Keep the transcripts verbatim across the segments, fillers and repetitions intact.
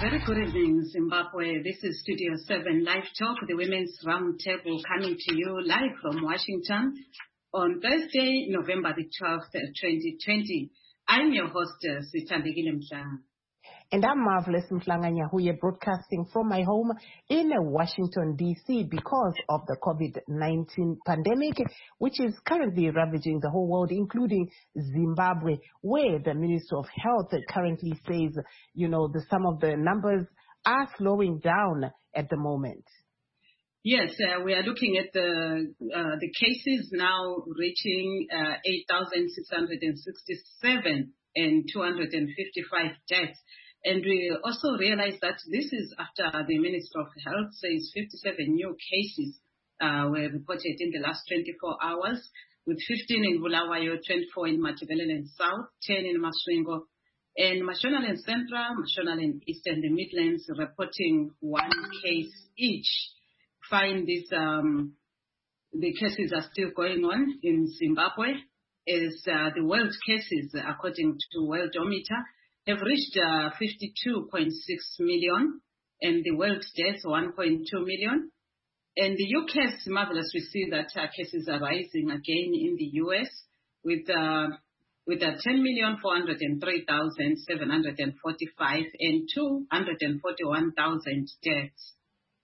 Very good evening, Zimbabwe. This is Studio seven Live Talk, the Women's Roundtable, coming to you live from Washington on Thursday, November the twelfth, twenty twenty. I'm your hostess, Sithandekile Mhlanga. And I'm Marvelous Mhlanga Nyahuye, broadcasting from my home in Washington, D C because of the COVID nineteen pandemic, which is currently ravaging the whole world, including Zimbabwe, where the Minister of Health currently says, you know, the, some of the numbers are slowing down at the moment. Yes, uh, we are looking at the uh, the cases now reaching uh, eight thousand six hundred sixty-seven and two hundred fifty-five deaths. And we also realize that this is after the Minister of Health says fifty-seven new cases uh, were reported in the last twenty-four hours, with fifteen in Bulawayo, twenty-four in Matabeleland South, ten in Masvingo, and Mashonaland Central, Mashonaland East, and the Midlands reporting one case each. Find this, um, the cases are still going on in Zimbabwe, as uh, the world cases, according to Worldometer, have reached uh, fifty-two point six million, and the world deaths one point two million. And the U K, marvelous, we see that uh, cases are rising again in the U S with uh, with uh, ten million four hundred three thousand seven hundred forty-five and two hundred forty-one thousand deaths.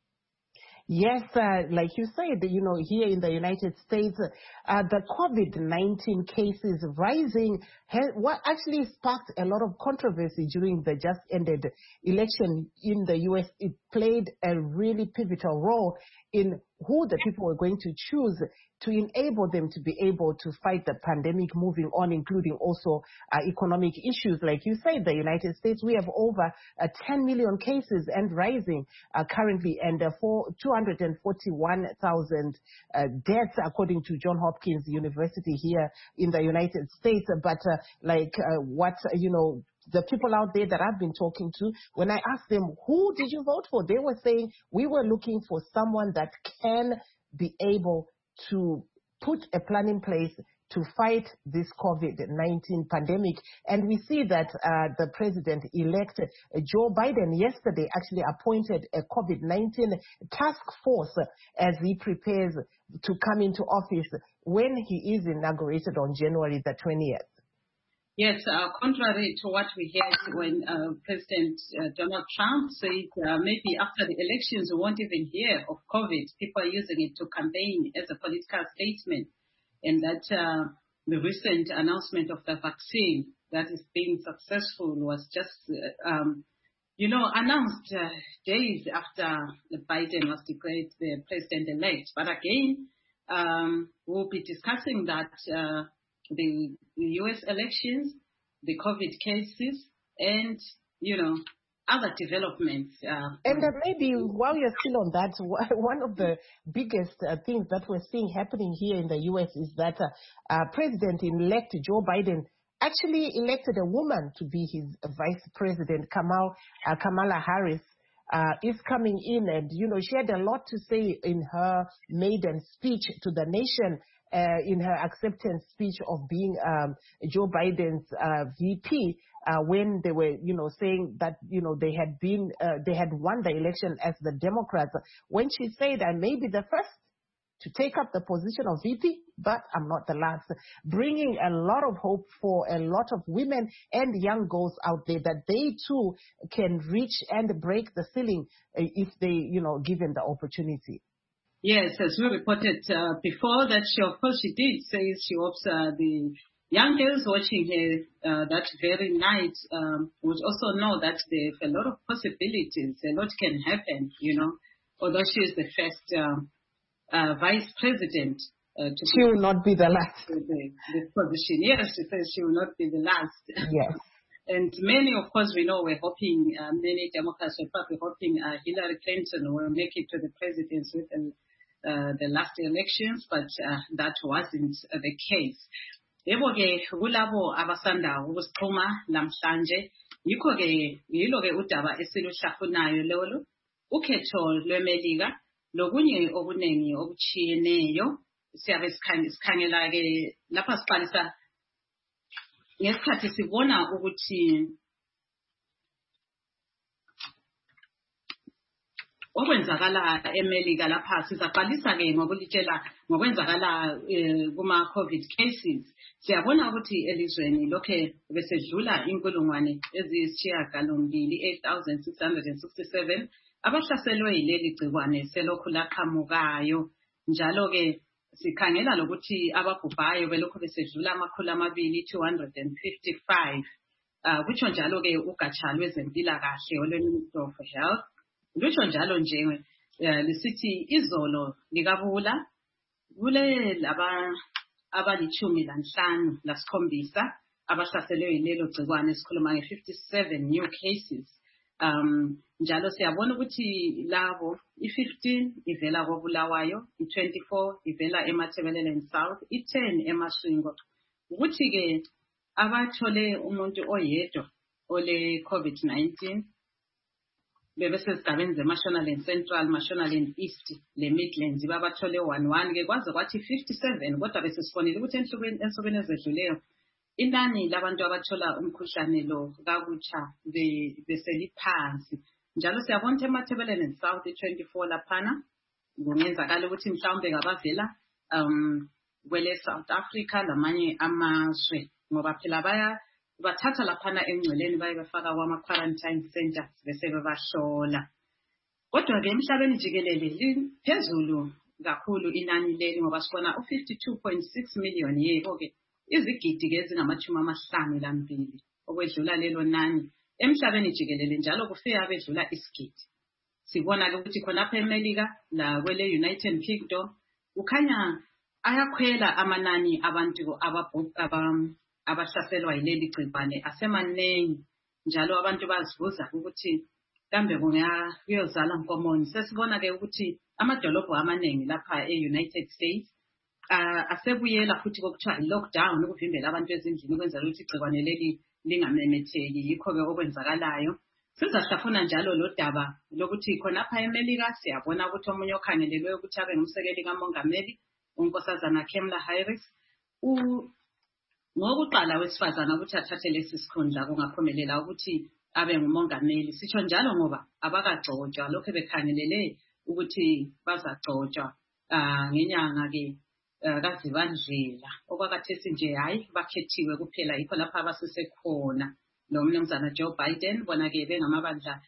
Yes, uh, like you said, you know, here in the United States, uh, the COVID nineteen cases rising has, what actually sparked a lot of controversy during the just ended election in the U S. It played a really pivotal role in who the people were going to choose to enable them to be able to fight the pandemic moving on, including also uh, economic issues. Like you said, the United States, we have over uh, ten million cases and rising uh, currently, and uh, for two hundred forty-one thousand uh, deaths, according to Johns Hopkins University here in the United States. But uh, like uh, what, you know, the people out there that I've been talking to, when I asked them, who did you vote for? They were saying, we were looking for someone that can be able to put a plan in place to fight this COVID nineteen pandemic. And we see that uh, the president-elect uh, Joe Biden yesterday actually appointed a COVID nineteen task force as he prepares to come into office when he is inaugurated on January the twentieth. Yes, uh, contrary to what we heard when uh, President uh, Donald Trump said uh, maybe after the elections we won't even hear of COVID. People are using it to campaign as a political statement. And that uh, the recent announcement of the vaccine that is being successful was just, uh, um, you know, announced uh, days after Biden was declared the president-elect. But again, um, we'll be discussing that uh, the, the U S elections, the COVID cases, and, you know, other developments. Uh, and uh, maybe while you're still on that, one of the biggest uh, things that we're seeing happening here in the U S is that uh, uh, President-elect Joe Biden actually elected a woman to be his vice president. Kamal, uh, Kamala Harris uh, is coming in, and, you know, she had a lot to say in her maiden speech to the nation. Uh, in her acceptance speech of being um, Joe Biden's uh, V P, uh, when they were, you know, saying that, you know, they had been, uh, they had won the election as the Democrats. When she said, I may be the first to take up the position of V P, but I'm not the last, bringing a lot of hope for a lot of women and young girls out there that they too can reach and break the ceiling uh, if they, you know, given the opportunity. Yes, as we reported uh, before, that she, of course, she did say she hopes uh, the young girls watching her uh, that very night um, would also know that there's a lot of possibilities, a lot can happen, you know, although she is the first uh, uh, vice president. Uh, to she will not be the last. The, the position. Yes, she says she will not be the last. Yes. And many, of course, we know we're hoping, uh, many Democrats were probably hoping uh, Hillary Clinton will make it to the presidency with an Uh, the last elections, but uh, that wasn't uh, the case. Yebo-ke kulabo abasanda ukusixhuma namhlanje, yikho-ke yilo-ke udaba esiluhlafunayo lolo, ukhetho lweMelika lokunye okuningi okuchiyeneyo. Siyabe sikhangela-ke lapha siqalisa ngesikhathi sibona ukuthi okwenzakala eMelika lapha sizaqalisa ke ngokulitshela ngokwenzakala kuma COVID cases. Siyabona ukuthi elizweni lokhe besedlula inkulungwane eziyisishiyagalombili eight thousand six hundred sixty-seven abahlaselwe yileli gciwane selokhu laqhamukayo. Njalo ke sikhangela lokuthi ababhubhayo belokhu besedlula amakhulu amabili two hundred fifty-five. Uh, kutsho njalo ke ugatsha lwezempilakahle olwe-Ministry of Health lutsho njalo nje uh, lisithi izolo likabula kule laba abalichumi lanhlanu lasikhombisa abahlaselwe yilelo gciwane sikhuluma nge-fifty-seven new cases. Um, njalo siyabona ukuthi labo i-fifteen ivela koBulawayo, i-twenty-four ivela eMatabeleland South, i-ten eMasvingo. Ukuthi ke abathole umuntu oyedwa ole COVID nineteen bebesesigabeni zeMashonaland Central, Mashonaland East le Midlands babathole one one ke kwaze kwathi fifty-seven kodwa besesifonile ukuthi enhlukweni ensukwini ezedluleyo inani labantu abathola umkhuhlane lo kakutsha beseliphansi. Njalo siyabona ukuthi eMatabeleland South twenty-four laphana kungenzakala ukuthi mhlawumbe ngabavela um kwele South Africa lamanye amazwe ngoba phela baya bathatha laphana engceleni baye bafaka kwama quarantine centers bese bebahlola. Kodwa ke emhlabeni jikelele liphezulu kakhulu inani leli ngoba sibona u fifty-two point six million yebo ke izigidi ke ezingamachumi amahlanu lambili okwedlula lelo nani emhlabeni jikelele njalo kufika abedlula isigidi. Sibona ukuthi khonapha eMelika la kwele United Kingdom ukhanya ayakhwela amanani abantu ababhubha abahlaselwa yileli gciwane asemanengi. Njalo abantu bazibuza ukuthi kambe kungayozala nkomoni. Sesibona ke ukuthi amadolobho amaningi lapha e-United States uh, asebuyela futhi kokuthiwa lockdown ukuvimbela abantu ezindlini ukwenzela ukuthi igciwane leli lingamemetheki. Yikho ke okwenzakalayo. Sizahlafuna njalo lo daba lokuthi khonapha eMelika siyabona ukuthi omunye okhangelelwe ukuthi abe ngumsekeli kamongameli unkosazana Kamala Harris u ngokuqala wesifazana ukuthi athathe lesi sikhundla kungaphumelela ukuthi abe ngumongameli. Sitsho njalo ngoba abakagcotshwa lokho bekhangelele ukuthi bazagcotshwa uh, ngenyanga ke uh, kaZibandlela okwakhathesi nje hayi bakhethiwe kuphela yikho lapha abasisekhona lo mnumzana Joe Biden bona ke bengamabandla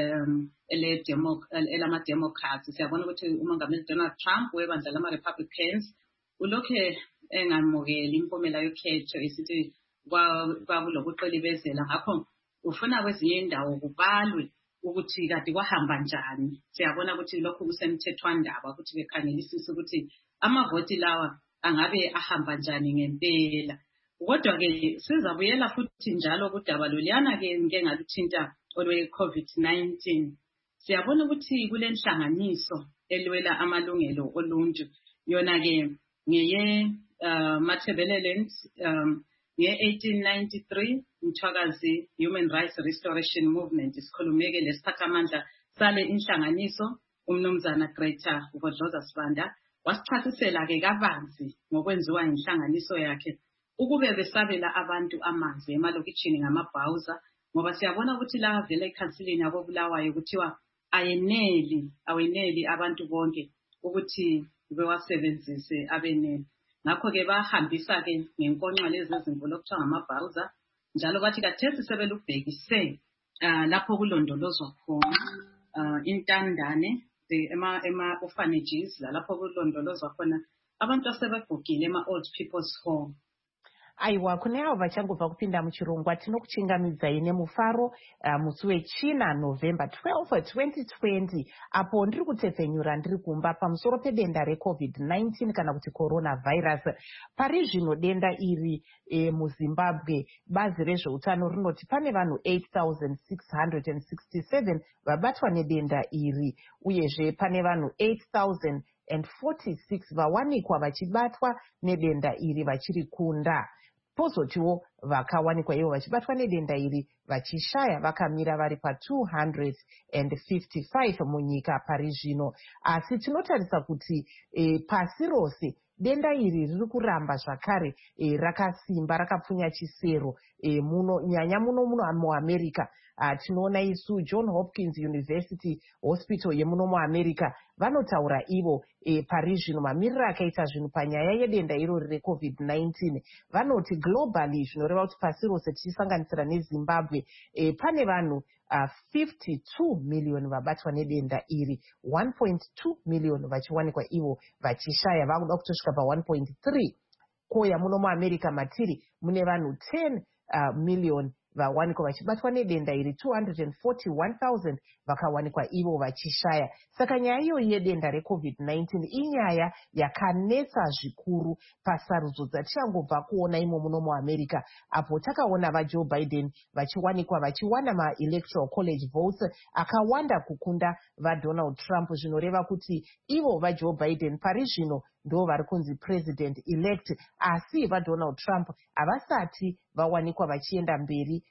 um ele demo elama Democrats. Siyabona ukuthi umongameli Donald Trump webandla lama Republicans ulokhe engamukeli impumela yokhetho isithi kwakulokuqelibezela ngakho ufuna kwezinye indawo kubalwe ukuthi kade kwahamba njani. Siyabona ukuthi lokhu kusemthethwandaba ukuthi bekhangelisisa ukuthi amavoti lawa angabe ahamba njani ngempela. Kodwa ke sizabuyela futhi njalo kudaba loliyana ke ngeke ngaluthinta olwe COVID nineteen. Siyabona ukuthi kule nhlanganiso elwela amalungelo oluntu yona ke ngeye uh, Matabeleland um nge eighteen ninety-three Mthwakazi Human Rights Restoration Movement isikhulumeke lesiphathamandla sale inhlanganiso umnumzana Greta Vodloza Sibanda wasichasisela ke kabanzi ngokwenziwa inhlanganiso yakhe ukube besabela abantu amanzi emalokitshini ngamabhawuza ngoba siyabona ukuthi la vele eKhansilini yabo Bulawayo kuthiwa ayeneli aweneli abantu bonke ukuthi bewasebenzise abeneli. Ngakho ke bahambisa ke ngenkonxa lezi izinkulu okuthiwa ngamabhawuza njalo bathi kathesi sebelubhekise uh, lapho kulondolozwa khona uh, intandane ema ema orphanages lapho kulondolozwa khona abantu asebegugile ema old people's home. Aiwa kune avo vachangobva kupinda muchirongwa tinokuchingamidzai nemufaro uh, musi wechina November twelfth twenty twenty apo ndiri kutepfenyura ndiri kumba pamusoro pedenda reCovid nineteen kana kuti coronavirus. Pari zvino denda iri e, muZimbabwe bazi rezveutano rinoti pane vanhu eight thousand six hundred sixty-seven vabatwa nedenda iri uyezve pane vanhu eight thousand forty-six vawanikwa vachibatwa nedenda iri vachiri kunda. Pozotiwo vakawanikwa ivo vachibatwa nedenda iri vachishaya vakamira vari pa two hundred fifty-five munyika pari zvino. Asi tinotarisa kuti e, pasi rose denda iri riri kuramba zvakare e, rakasimba rakapfunya chisero e, muno nyanya muno muno muamerica. Uh, tinoona isu John Hopkins University Hospital yemuno muamerica vanotaura ivo e, pari zvino mamiriro akaita zvinhu panyaya yedenda irori recovid nineteen. Vanoti globally zvinoreva kuti pasi rose tichisanganisira nezimbabwe e, pane vanhu uh, fifty-two million vabatwa nedenda iri, one point two million vachiwanikwa ivo vachishaya, vakuda kutosvika pa one point three. Koya muno muamerica matiri mune vanhu ten uh, million vawanikwa vachibatwa nedenda iri, two hundred forty-one thousand vakawanikwa ivo vachishaya. Saka nyaya iyoyi yedenda recovid nineteen inyaya yakanetsa zvikuru pasarudzo dzatichangobva kuona imo muno muamerica, apo takaona vaJoe Biden vachiwanikwa vachiwana maelectoral college votes akawanda kukunda vaDonald Trump, zvinoreva kuti ivo vaJoe Biden pari zvino ndo vari kunzi president elect, asi vaDonald Trump havasati vawanikwa vachienda mberi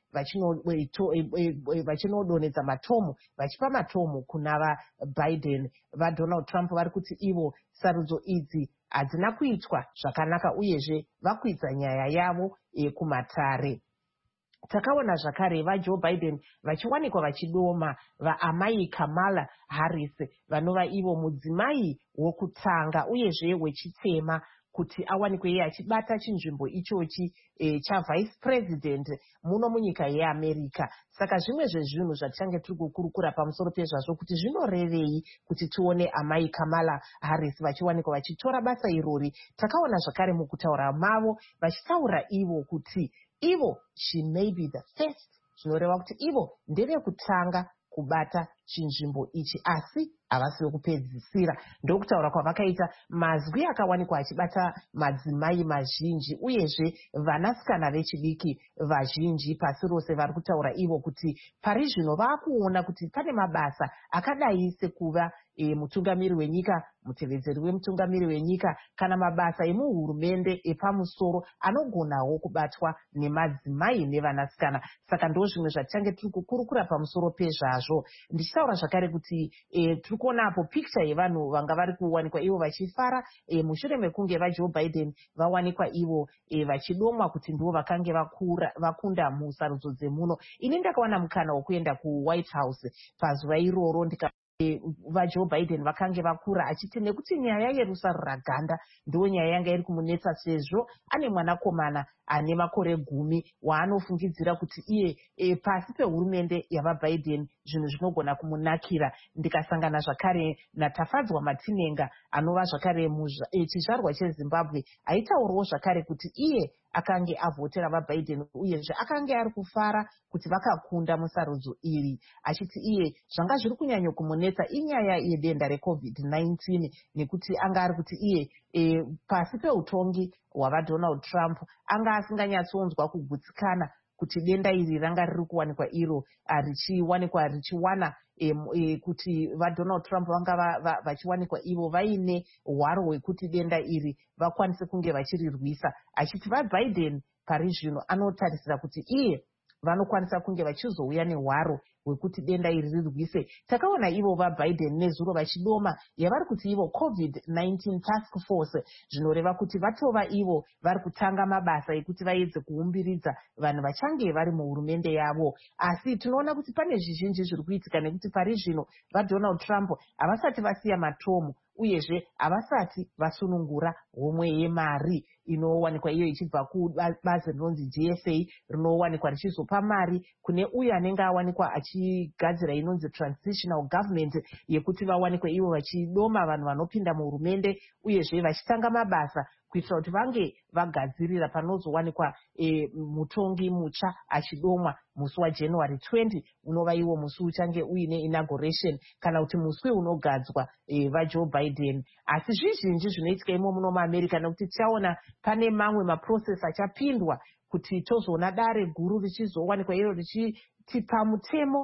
vachinodonedza matomu vachipa matomu kuna vaBiden. VaDonald Trump vari kuti ivo sarudzo idzi hadzina kuitwa zvakanaka uyezve vakuidza nyaya yavo kumatare. Takaona zvakare vaJoe Biden vachiwanikwa vachidoma vaamai Kamala Harris vanova ivo mudzimai wokutanga uyezve wechitema kuti awanikwe iye achibata chinzvimbo ichochi e, chavice president muno munyika yeAmerica. Saka zvimwe zvezvinhu zvatichange tiri kukurukura pamusoro pezvazvo kuti zvinorevei kuti tione amai Kamala Harris vachiwanikwa vachitora basa irori. Takaona zvakare mukutaura mavo vachitaura ivo kuti ivo she may be the first, zvinoreva kuti ivo ndevekutanga kubata chinzvimbo ichi asi havasi vekupedzisira. Ndokutaura kwavakaita mazwi akawanikwa achibata madzimai mazhinji uyezve vanasikana vechidiki vazhinji pasi rose vari kutaura ivo kuti pari zvino vakuona kuti pane mabasa akadai sekuva e, mutungamiri wenyika, mutevedzeri wemutungamiri wenyika kana mabasa emuhurumende epamusoro anogonawo kubatwa nemadzimai nevanasikana. Saka ndo zvimwe zvatichange tiri kukurukura pamusoro pezvazvo. Ndichitaura zvakare kuti e, tiri kuonapo pikicha yevanhu vanga vari kuwanikwa ivo vachifara e, mushure mekunge vaJoe Biden vawanikwa ivo e, vachidomwa kuti ndivo vakange vakunda musarudzo dzemuno. Ini ndakawana mukana wokuenda kuWhite House pazuva iroro ndika vaJoe Biden vakange vakura achiti nekuti nyaya yerusaro raganda ndo nyaya yanga iri kumunetsa sezvo ane mwanakomana ane makore gumi waanofungidzira kuti iye e, pasi pehurumende yavaBiden zvinhu zvinogona kumunakira. Ndikasangana zvakare naTafadzwa Matinenga anova zvakare e, chizvarwa cheZimbabwe aitaurawo zvakare kuti iye akange avhotera vaBiden uyezve akange ari kufara kuti vakakunda musarudzo iri, achiti iye zvanga zviri kunyanya kumunetsa inyaya yedenda recovid nineteen nekuti anga ari kuti iye e, pasi peutongi hwavaDonald Trump anga asinganyatsonzwa kugutsikana kuti denda iri ranga riri kuwanikwa iro richiwanikwa richiwana e, e, kuti vaDonald Trump vanga vachiwanikwa ivo vaine hwaro hwekuti denda iri vakwanise kunge vachirirwisa, achiti vaBiden pari zvino anotarisira kuti iye vanokwanisa kunge vachizouya nehwaro hwekuti denda iri rirwise. Takaona ivo vaBiden nezuro vachidoma yavari kuti ivo covid nineteen task force, zvinoreva kuti vatova ivo vari kutanga mabasa ekuti vaedze kuumbiridza vanhu vachange vari muhurumende yavo. Asi tinoona kuti pane zvizhinji zviri kuitika nekuti pari zvino vaDonald Trump havasati vasiya matomu uyezve havasati vasunungura homwe yemari inowanikwa iyo ichibva kubazi rinonzi G S A rinowanikwa richizopa mari kune uyo anenge awanikwa achigadzira inonzi transitional government yekuti vawanikwe ivo vachidoma vanhu vanopinda muhurumende uyezve vachitanga mabasa kuitira kuti vange vagadzirira panozowanikwa e, mutongi mutsva achidomwa musi waJanuary twentieth unova iwo musi uchange uine inauguration kana kuti musi unogadzwa e, vaJoe Biden. Asi zvizhinji zvinoitika imo muno muAmerica nekuti tichaona pane mamwe maprocess achapindwa kuti tozoona dare guru richizowanikwa iro richiti pamutemo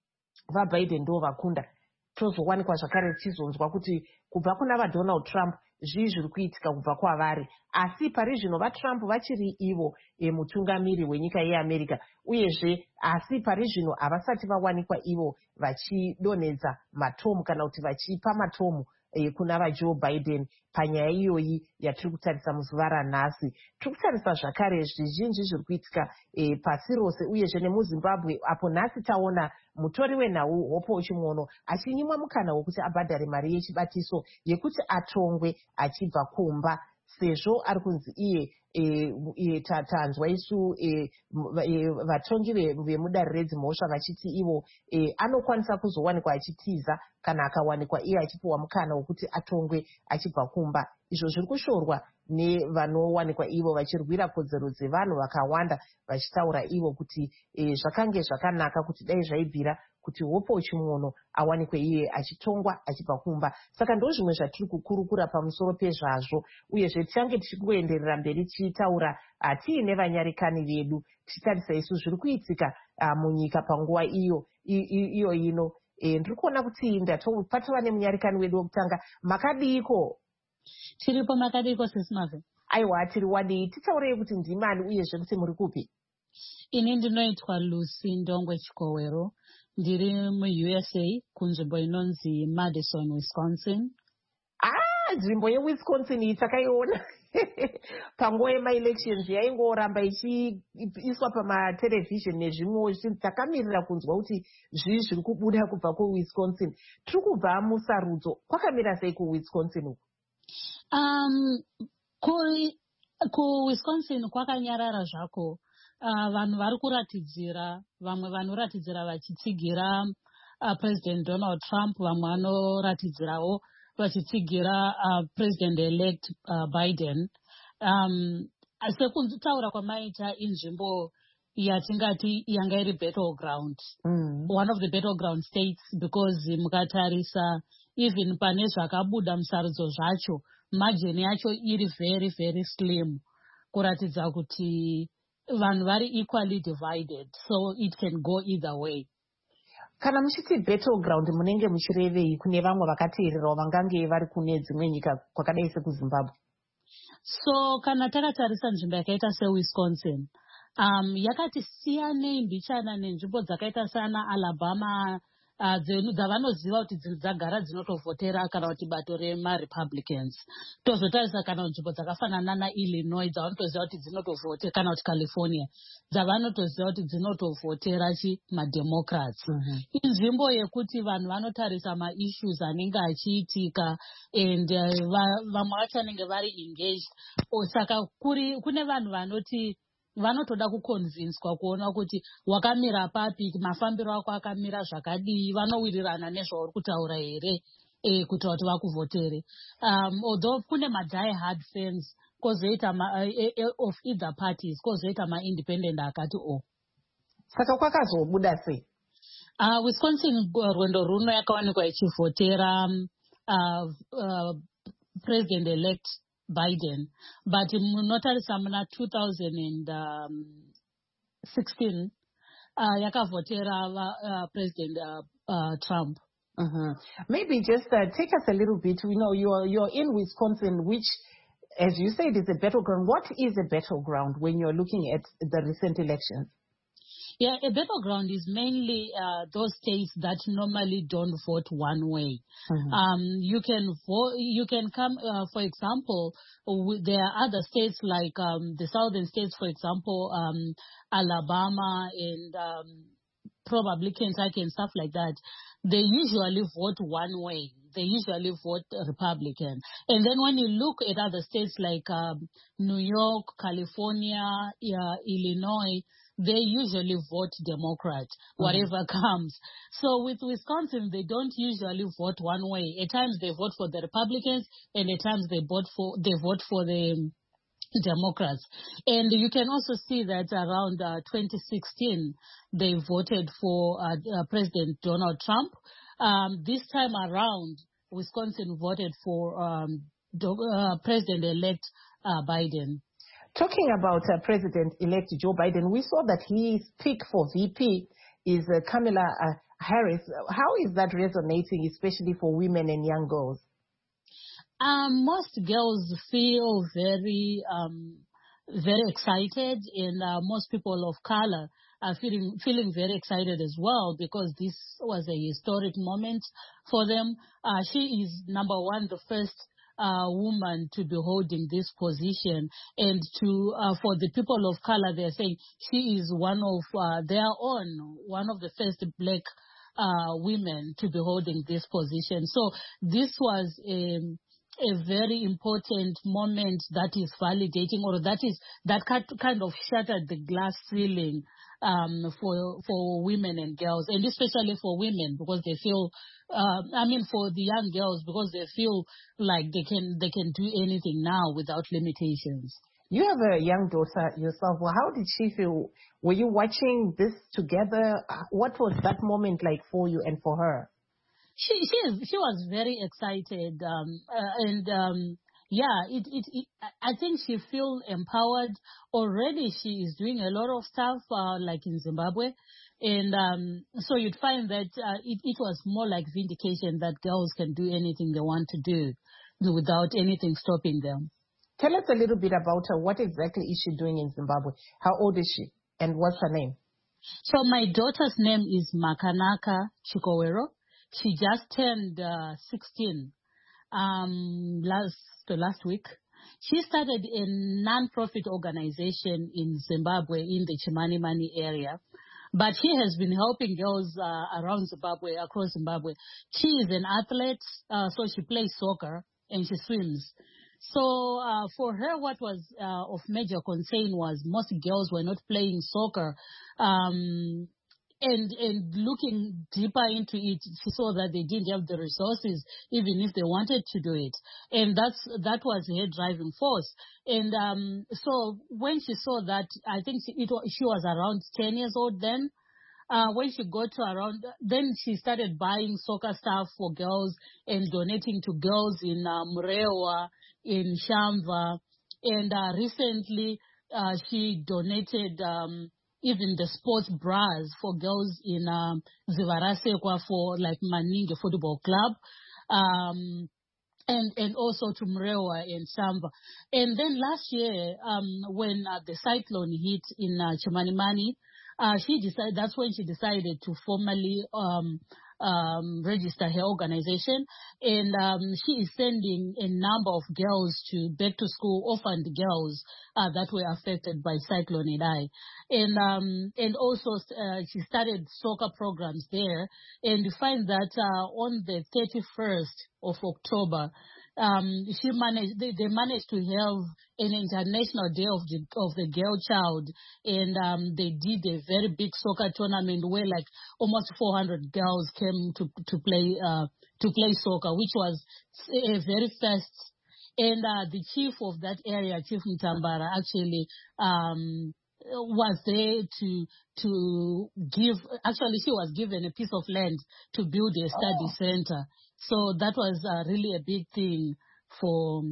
vaBiden ndo vakunda, tozowanikwa zvakare tichizonzwa kuti kubva kuna vaDonald Trump zvii zviri kuitika kubva kwavari. Asi pari zvino vaTrump vachiri ivo e, mutungamiri wenyika yeAmerica uyezve asi pari zvino havasati vawanikwa ivo vachidonedza matomu kana kuti vachipa matomu eh, kuna vaJoe Biden panyaya iyoyi yatiri kutarisa muzuva ranhasi. Tiri kutarisa zvakare zvizhinji zviri kuitika eh, pasi rose uyezve nemuZimbabwe apo nhasi taona mutori wenhau Hope Chimwono achinyimwa mukana wekuti abhadhare mari yechibatiso yekuti atongwe achibva kumba, sezvo ari kunzi iye e, e, tanzwa isu e, e, vatongi vemudare redzimhosva vachiti ivo e, anokwanisa kuzowanikwa achitiza kana akawanikwa iye achipiwa mukana wekuti atongwe achibva kumba. Izvo zviri kushorwa nevanowanikwa ivo vachirwira kodzero dzevanhu vakawanda vachitaura ivo kuti e, zvakange zvakanaka kuti dai zvaibvira kuti Hope Chimwono awanikwe iye achitongwa achibva kumba. Saka ndo zvimwe zvatiri kukurukura pamusoro pezvazvo, uyezve tichange tichikuenderera mberi tichitaura tiine vanyarikani vedu tichitarisa isu zviri kuitika munyika panguva iyo iyo ino. E, ndiri kuona kuti ndatopatova nemunyarikani wedu wekutanga. Makadiko? Tiripo. Makadiko sesimave? Aiwa, tiri wadii. Titaurei kuti ndimani uyezve kuti muri kupi? Ini ndinoitwa Lucy Ndongwe Chikowero, ndiri mu-U S A kunzvimbo inonzi Madison, Wisconsin. Ah, nzvimbo yeWisconsin iyi takaiona panguva yema-elections yaingoramba ichiiswa pamaterevhizheni nezvimwe. Takamirira kunzwa kuti zvii zviri kubuda kubva kuWisconsin. Tiri kubva musarudzo. Kwakamira sei kuWisconsin uku? Um, kuWisconsin kwakanyarara zvako. Uh, vanhu vari kuratidzira, vamwe vanoratidzira vachitsigira uh, President Donald Trump, vamwe vanoratidzirawo vachitsigira uh, President elect uh, Biden. Um, sekutaura kwamaita inzvimbo yatingati yanga iri battleground, mm. one of the battleground states, because mukatarisa even pane zvakabuda musarudzo zvacho margin yacho iri very very slim, kuratidza kuti vanhu vari equally divided, so it can go either way. Kana muchiti battleground munenge muchirevei kune vamwe vakateererawo vangange vari kune dzimwe nyika kwakadai sekuZimbabwe? So kana takatarisa nzvimbo yakaita seWisconsin, um, yakati siyanei mbichana nenzvimbo dzakaita sana Alabama, uh, dzavanoziva kuti dzagara dzinotovhotera kana kuti bato remaRepublicans. Tozotarisa kana nzvimbo dzakafanana naIllinois dzavanotoziva kuti dzinotovhotera, kana kuti California dzavanotoziva kuti dzinotovhotera chi maDemocrats. Mm-hmm. Inzvimbo yekuti vanhu vanotarisa maissues anenge achiitika and uh, vamwe vacho vanenge vari engaged. Saka kune vanhu vanoti vanotoda kukonvinswa kuona kuti wakamira papi, mafambiro ako akamira zvakadii, vanowirirana nezvauri kutaura here e, kuti kuti vakuvhotere. Um, although kune ma-die hard fans kozoita ma, uh, of either parties, kozoita ma-independent akati o. Saka kwakazobuda sei? Uh, Wisconsin rwendo runo yakawanikwa ichivhotera um, uh, uh, President-elect Biden, but munotarisa muna two thousand sixteen uh, yakavhotera uh, President uh, uh, Trump. Mm-hmm. Maybe just uh, take us a little bit. You know, you're you're in Wisconsin, which, as you said, is a battleground. What is a battleground when you're looking at the recent elections? Yeah, a battleground is mainly uh, those states that normally don't vote one way. Mm-hmm. Um, you can vote, you can come, uh, for example, w- there are other states like um, the southern states, for example, um, Alabama and um, probably Kentucky and stuff like that. They usually vote one way. They usually vote Republican. And then when you look at other states like um, New York, California, uh, Illinois, they usually vote Democrat, whatever mm-hmm. comes. So with Wisconsin, they don't usually vote one way. At times they vote for the Republicans, and at times they vote for they vote for the Democrats. And you can also see that around uh, twenty sixteen, they voted for uh, uh, President Donald Trump. Um, this time around, Wisconsin voted for um, uh, President-elect uh, Biden. Talking about uh, President-elect Joe Biden, we saw that his pick for V P is uh, Kamala uh, Harris. How is that resonating, especially for women and young girls? Um, most girls feel very, um, very excited, and uh, most people of color uh, feeling feeling very excited as well because this was a historic moment for them. Uh, she is, number one, the first uh, woman to be holding this position. And to uh, for the people of color, they're saying she is one of uh, their own, one of the first black uh, women to be holding this position. So this was a... a very important moment that is validating, or that is that kind of shattered the glass ceiling um, for for women and girls, and especially for women because they feel, uh, I mean, for the young girls because they feel like they can they can do anything now without limitations. You have a young daughter yourself. Well, how did she feel? Were you watching this together? What was that moment like for you and for her? She she is, she was very excited, um, uh, and um, yeah, it, it it I think she feels empowered already. She is doing a lot of stuff uh, like in Zimbabwe, and um, so you'd find that uh, it it was more like vindication that girls can do anything they want to do without anything stopping them. Tell us a little bit about her. What exactly is she doing in Zimbabwe? How old is she, and what's her name? So my daughter's name is Makanaka Chikowero. She just turned uh, sixteen um, last last week. She started a non-profit organization in Zimbabwe in the Chimanimani area, but she has been helping girls uh, around Zimbabwe, across Zimbabwe. She is an athlete, uh, so she plays soccer and she swims. So uh, for her, what was uh, of major concern was most girls were not playing soccer. Um, And and looking deeper into it, she saw that they didn't have the resources, even if they wanted to do it. And that's that was her driving force. And um, so when she saw that, I think she, it, she was around ten years old then. Uh, when she got to around, then she started buying soccer stuff for girls and donating to girls in uh, Murewa, in Shamva. And uh, recently, uh, she donated... Um, even the sports bras for girls in um, Zivarasekwa for like Maninge Football Club, um, and and also to Mrewa and Samba. And then last year, um, when uh, the cyclone hit in uh, Chimanimani, uh, she decided that's when she decided to formally um, um, register her organization, and um, she is sending a number of girls to back to school, orphaned girls uh, that were affected by Cyclone Idai. And um, and also uh, she started soccer programs there, and you find that uh, on the thirty-first of October, um, she managed they, they managed to have an international day of the of the girl child, and um, they did a very big soccer tournament where like almost four hundred girls came to to play uh, to play soccer, which was a very fast. And uh, the chief of that area, Chief Mtambara, actually. Um, was there to to give, actually she was given a piece of land to build a study oh. center. So that was uh, really a big thing for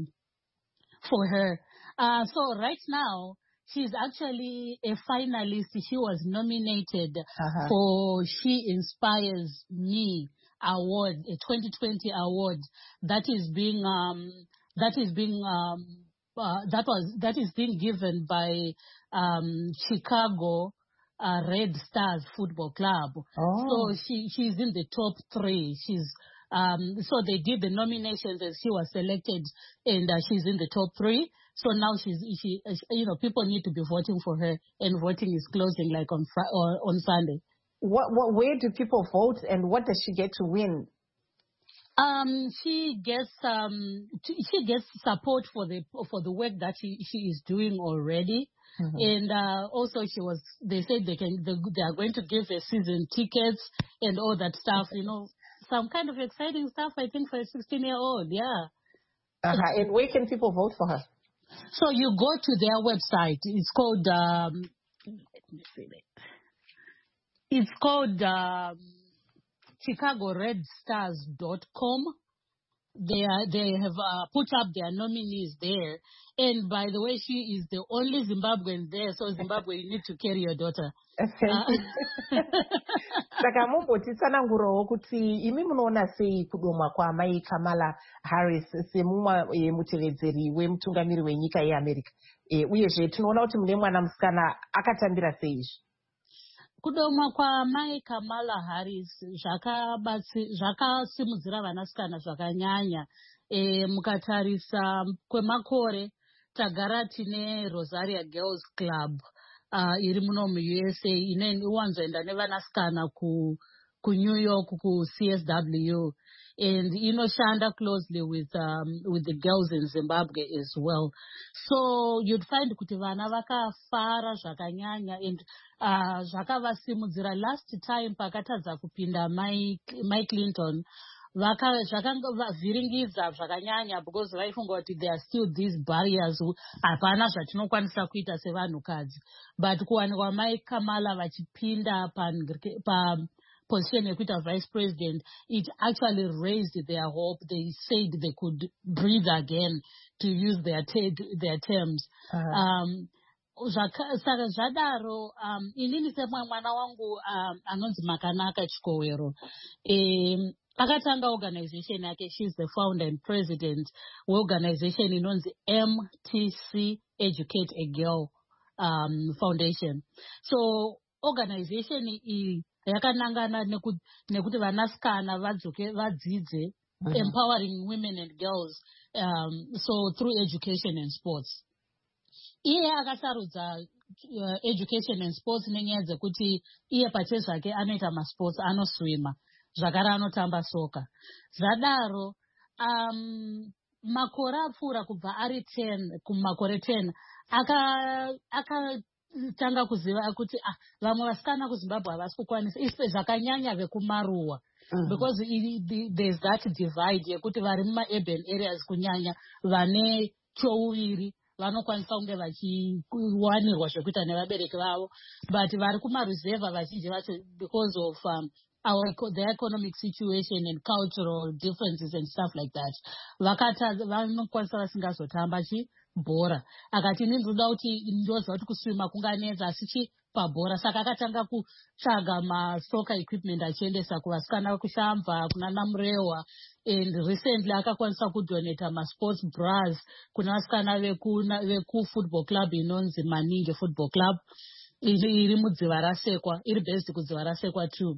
for her. Uh, so right now, she's actually a finalist. She was nominated uh-huh. for She Inspires Me award, a twenty twenty award that is being um, that is being um, uh, that was that is being given by um, Chicago uh, Red Stars Football Club. Oh. So she she's in the top three. She's um, so they did the nominations and she was selected, and uh, she's in the top three. So now she's she you know people need to be voting for her, and voting is closing like on Friday or on Sunday. What what where do people vote, and what does she get to win? Um, she gets um, she gets support for the for the work that she she is doing already, mm-hmm. and uh, also she was. They said they can they, they are going to give her season tickets and all that stuff. You know, some kind of exciting stuff. I think for a sixteen year old, yeah. Uh-huh. And where can people vote for her? So you go to their website. It's called. Um, let me see it. It's called. Um, Chicago Red Stars dot com. They are, they have uh, put up their nominees there. And by the way, she is the only Zimbabwean there. So Zimbabwe, you need to carry your daughter. Saka mumbotitsanangurawo kuti imi munoona sei kudomwa kwaamai Kamala Harris semumwe mutevedzeri wemutungamiri wenyika yeAmerica. Uyezve tinoona kuti mune mwana musikana akatambira sei izvi. kudomwa kwaMai Kamala Harris zvakasimudzira vanasikana zvakanyanya. E, mukatarisa kwemakore tagara tine Rosaria Girls Club uh, iri muno mu-U S A inowanzoenda nevanasikana ku, ku New York ku C S W and inoshanda closely with um, with the girls in Zimbabwe as well. So you'd find kuti vana vakafara zvakanyanya and uh, zvakavasimudzira. Last time pakatadza kupinda Mike, Mike Clinton zvakavhiringidza zvakanyanya because vaifunga kuti there are still these barriers, hapana zvatinokwanisa kuita sevanhukadzi, but kuwanikwa Mike Kamala vachipinda pa, pa position yekuita vice president, it actually raised their hope. They said they could breathe again, to use their their terms. Uh-huh. um saka zvadaro um inini semwe mwana wangu um, anonzi Makanaka Chikowero um akatanga organization yake. She's the founder and president weorganization inonzi M T C Educate a Girl um, Foundation. So organization iyi yakanangana nekuti vanasikana vadzoke vadzidze, mm-hmm. empowering women and girls, um, so through education and sports. Iye akasarudza uh, education and sports nenyaya dzekuti iye pache zvake anoita masports, anoswima zvakare anotamba soka. Zvadaro um, makore apfuura kubva ari ten kumakore ten aka aka tanga kuziva kuti ah, vamwe vasikana kuZimbabwe havasi kukwanisa ispe zvakanyanya vekumaruwa. Mm-hmm. Because it, it, there's that divide yekuti vari muma-urban areas kunyanya vane chouviri vanokwanisa kunge vachiwanirwa zvekuita nevabereki vavo, but vari kumaruzevha vazhinji vacho because of um, our the economic situation and cultural differences and stuff like that, vakata vanokwanisa vasingazotamba chi bhora. Akati ini ndinoda kuti ndoziva kuti kuswima kunganetsa asi chi pabhora, saka akatanga kutsvaga masoka equipment achiendesa kuvasikana vekushamva kuna Namurewa, and recently akakwanisa kudonata masports bras kuna vasikana veku football club inonzi Maninge Football Club iri mudziva rasekwa, iri based kudziva rasekwa too.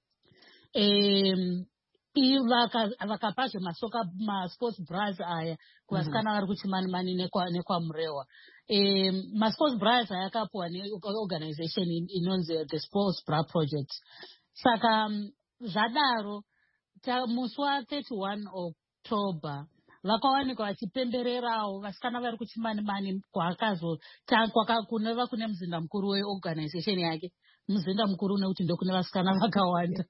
Um, vakapazve masoka masports bras aya kuvasikana vari kuchimanimani nekwaMurewa. Um, masports bras aya akapuwa neorganization inonzi the Sports Bra Project. Saka um, zvadaro musi wa31 October vakawanikwa vachipembererawo vasikana vari kuchimanimani kunova kune muzinda mukuru weorganization yake. Muzinda mukuru nekuti ndokune vasikana vakawanda.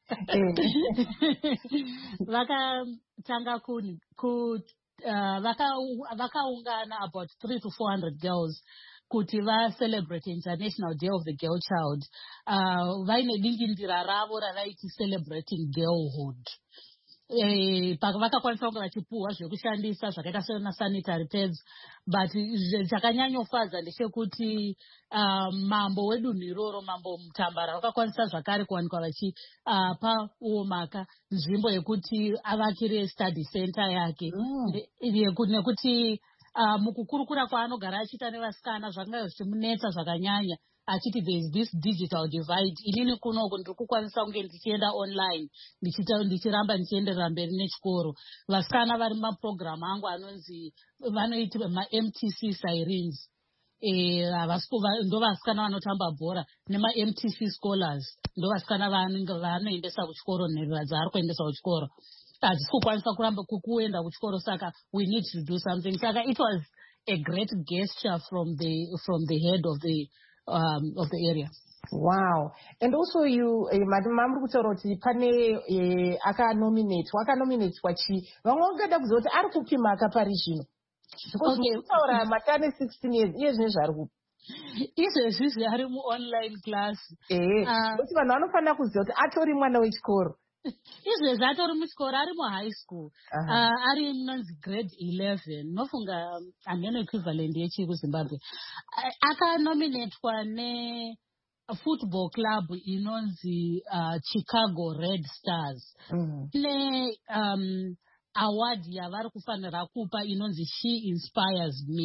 Vakatanga kuni ku uh, vakaungana about three to four hundred girls kuti va celebrate International Day of the Girl Child. Uh, vaine dingindira ravo ravaiti celebrating girlhood. Eh, vakakwanisa kunge vachipuhwa zvekushandisa zvakaita sena sanitary pads, but chakanyanyofadza ndechekuti uh, mambo wedunhu iroro, mambo Mutambara, vakakwanisa zvakare kuwanikwa vachipa uh, uomaka nzvimbo yekuti avakire study center yake. Mm. Nekuti uh, mukukurukura kwaanogara achiita nevasikana zvakanga zvichimunetsa zvakanyanya, achiti there is this digital divide. Inini kunoku ndiri kukwanisa kunge ndichienda online ndichiramba ndichienderera mberi nechikoro. Vasikana vari mumaprogramu angu anonzi vanoiti ma-M T C Sirens, eh, ndo vasikana vanotamba bhora, nema-M T C Scholars ndo vasikana vanoendesa kuchikoro, nherera dzaari kuendesa kuchikoro. Hatisi kukwanisa kuramba kuenda kuchikoro, saka we need to do something. Saka it was a great gesture from the from the head of the Um, of the area. Wow. And also you madam kuti pane eh, aka nominate waka nominate wachi vangada kuzoti ari kupima akapari zvino. Okay, utaura matane sixteen years iye zvine zvari kupi. Izvezvi zviri mu online class. Eh, kuti vanhu vanofanira kuziva kuti atori mwana wechikoro. Izvezvi atori muchikoro, ari mu high school. Uh, ari munonzi grade eleven. Nofunga handine equivalent yechi kuZimbabwe. Akanominatwa ne football club inonzi uh, Chicago Red Stars. Mm-hmm. Ne um, award yavari kufanira kupa inonzi She Inspires Me.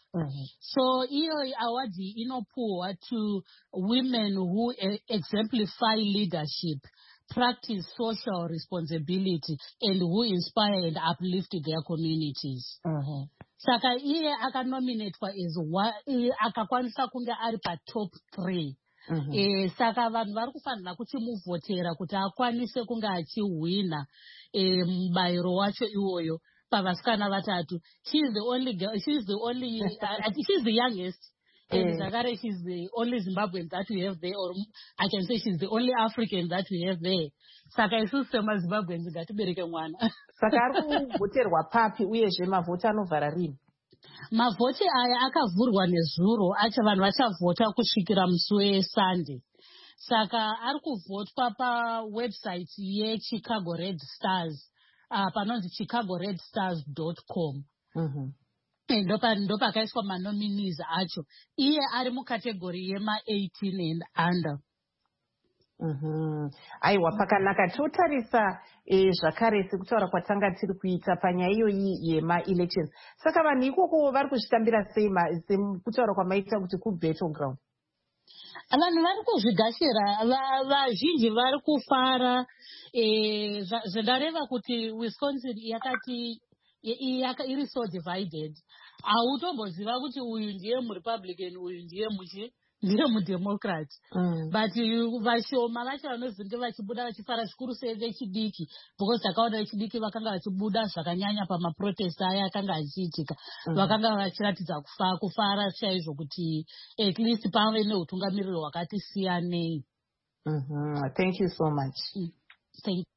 Mm-hmm. So iyo award inopuwa to women who exemplify leadership, practice social responsibility, and who inspire and uplift their communities. Mm-hmm. Saka iye akanominatwa as akakwanisa kunge ari pa top three. Mm-hmm. Eh, saka vanhu vari kufanira kuchimuvhotera kuti akwanise kunge achiwina eh, mubayiro wacho iwoyo pavasikana vatatu. She's the only girl, she's the only uh, she's the youngest. And Zakare, she's the only Zimbabwean that we have there, or I can say she's the only African that we have there. Saka isu sema Zimbabweans ngatibereke mwana. Saka ari kuvhoterwa papi uyezve mavhoti anovhara rini? Mavhoti aya akavhurwa nezuro acho vanhu vachavhota kusvikira musi weSunday. Saka ari kuvhotwa pawebsite yeChicago Red Stars, uh, panonzi chicago red stars dot com. Mm-hmm. Ndopakaiswa manominees acho. Iye ari mukategori yema eighteen and under. Mm-hmm. Aiwa, pakanaka totarisa eh, zvakare sekutaura kwatanga tiri kuita panyaya iyoyi yema elections. Saka vanhu ikoko vari kuzvitambira sei sekutaura kwamaita kuti kubattleground? Vanhu vari kuzvigashira, vazhinji vari kufara. Eh, zvendareva kuti Wisconsin yakati iri so divided. Hautomboziva kuti uyu ndiye muRepublican, uyu ndiye muchi ndiye muDemocrat. Mm. But vashoma vacho vanozenge vachibuda vachifara zvikuru sei vechidiki, because takaona vechidiki vakanga vachibuda zvakanyanya pamaprotest aya akanga achiitika. Mm. Vakanga vachiratidza kufa kufara chaizvo kuti at least pave neutungamiriro hwakati siyanei. Mm-hmm. Thank you so much. Mm. Thank you.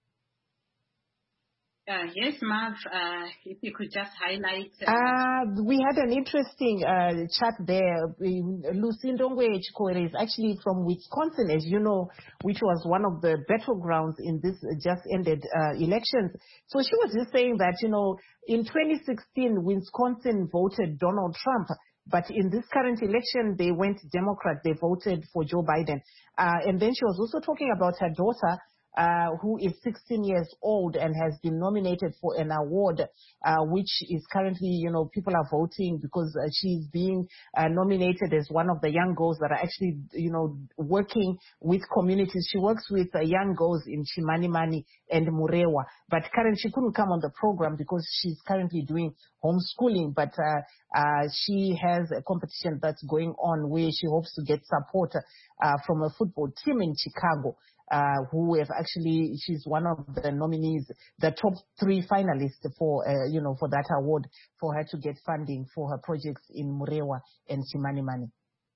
Uh, yes, Marv, uh, if you could just highlight. Uh, uh, we had an interesting uh, chat there. Lucy Ndongwe Chikore is actually from Wisconsin, as you know, which was one of the battlegrounds in this just ended uh, elections. So she was just saying that, you know, in twenty sixteen, Wisconsin voted Donald Trump. But in this current election, they went Democrat. They voted for Joe Biden. Uh, and then she was also talking about her daughter, Uh, who is sixteen years old and has been nominated for an award, uh, which is currently, you know, people are voting because uh, she's being uh, nominated as one of the young girls that are actually, you know, working with communities. She works with uh, young girls in Chimanimani and Murewa, but currently she couldn't come on the program because she's currently doing homeschooling, but uh, uh, she has a competition that's going on where she hopes to get support uh, from a football team in Chicago. Uh, who have actually, she's one of the nominees, the top three finalists for, uh, you know, for that award, for her to get funding for her projects in Murewa and Chimanimani.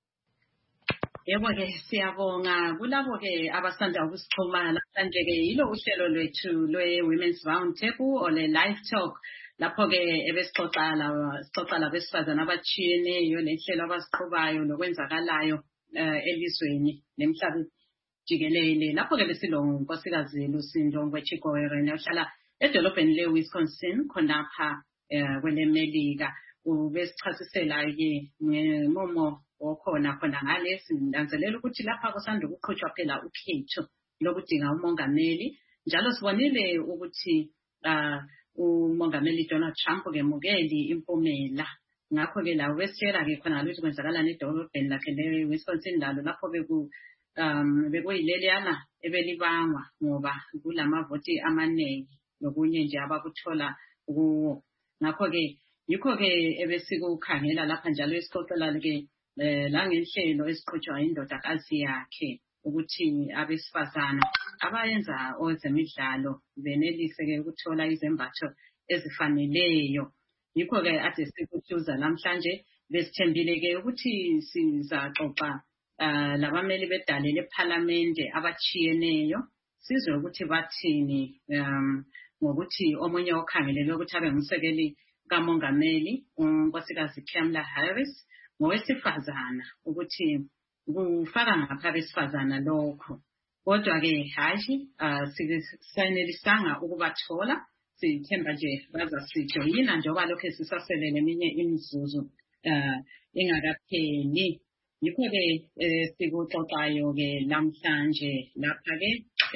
Yebo ke siyabonga kulabo ke abasanda ukusixhuma namhlanje ke yilo uhlelo lwethu lwe Women's Round Table or le live talk lapho ke ebesixoxa la sixoxa labesifazana abatshiyeneyo lehlelo abasiqhubayo lokwenzakalayo elizweni nemhlabeni jikelele lapho ke besilongo nkosikazi Lucy Ndongwe Chikore ohlala edolobheni leWisconsin khonapha kwele Melika ubesichasisela ke ngemomo okhona khona ngale sinanzelela ukuthi lapha kusanda ukuqhutshwa phela ukhetho lokudinga umongameli njalo sibonile ukuthi umongameli Donald Trump ke mukeli impumela ngakho ke lawo besitshela ke khona ukuthi kwenzakalani edolobheni lakhe leWisconsin lalo lapho beku um bekuyileliyana ebelibangwa ngoba kulamavoti amaningi nokunye nje abakuthola kuwo ngakho ke yikho ke ebesikukhangela lapha njalo esixoxela ke la ngenhlelo esiqhutshwa indodakazi yakhe ukuthi abesifazana abayenza ozemidlalo benelise ke ukuthola izembatho ezifaneleyo yikho ke ade sikuthuza namhlanje besithembile ke ukuthi sizaxoxa Uh, labameli bedalele eParliamente abachiyeneyo sizwe ukuthi bathini um ngokuthi omunye okhangelelwe ukuthi abe ngumsekeli kamongameli unkosikazi Kamala Harris ngowesifazana ukuthi kufaka ngapha besifazana lokho kodwa ke hayi uh, sisanelisanga ukubathola sithemba nje bazasijoyina njengoba lokho sisaselele eminye imizuzu uh, ingakapheli yikho ke sikuxoxayo ke namhlanje lapha ke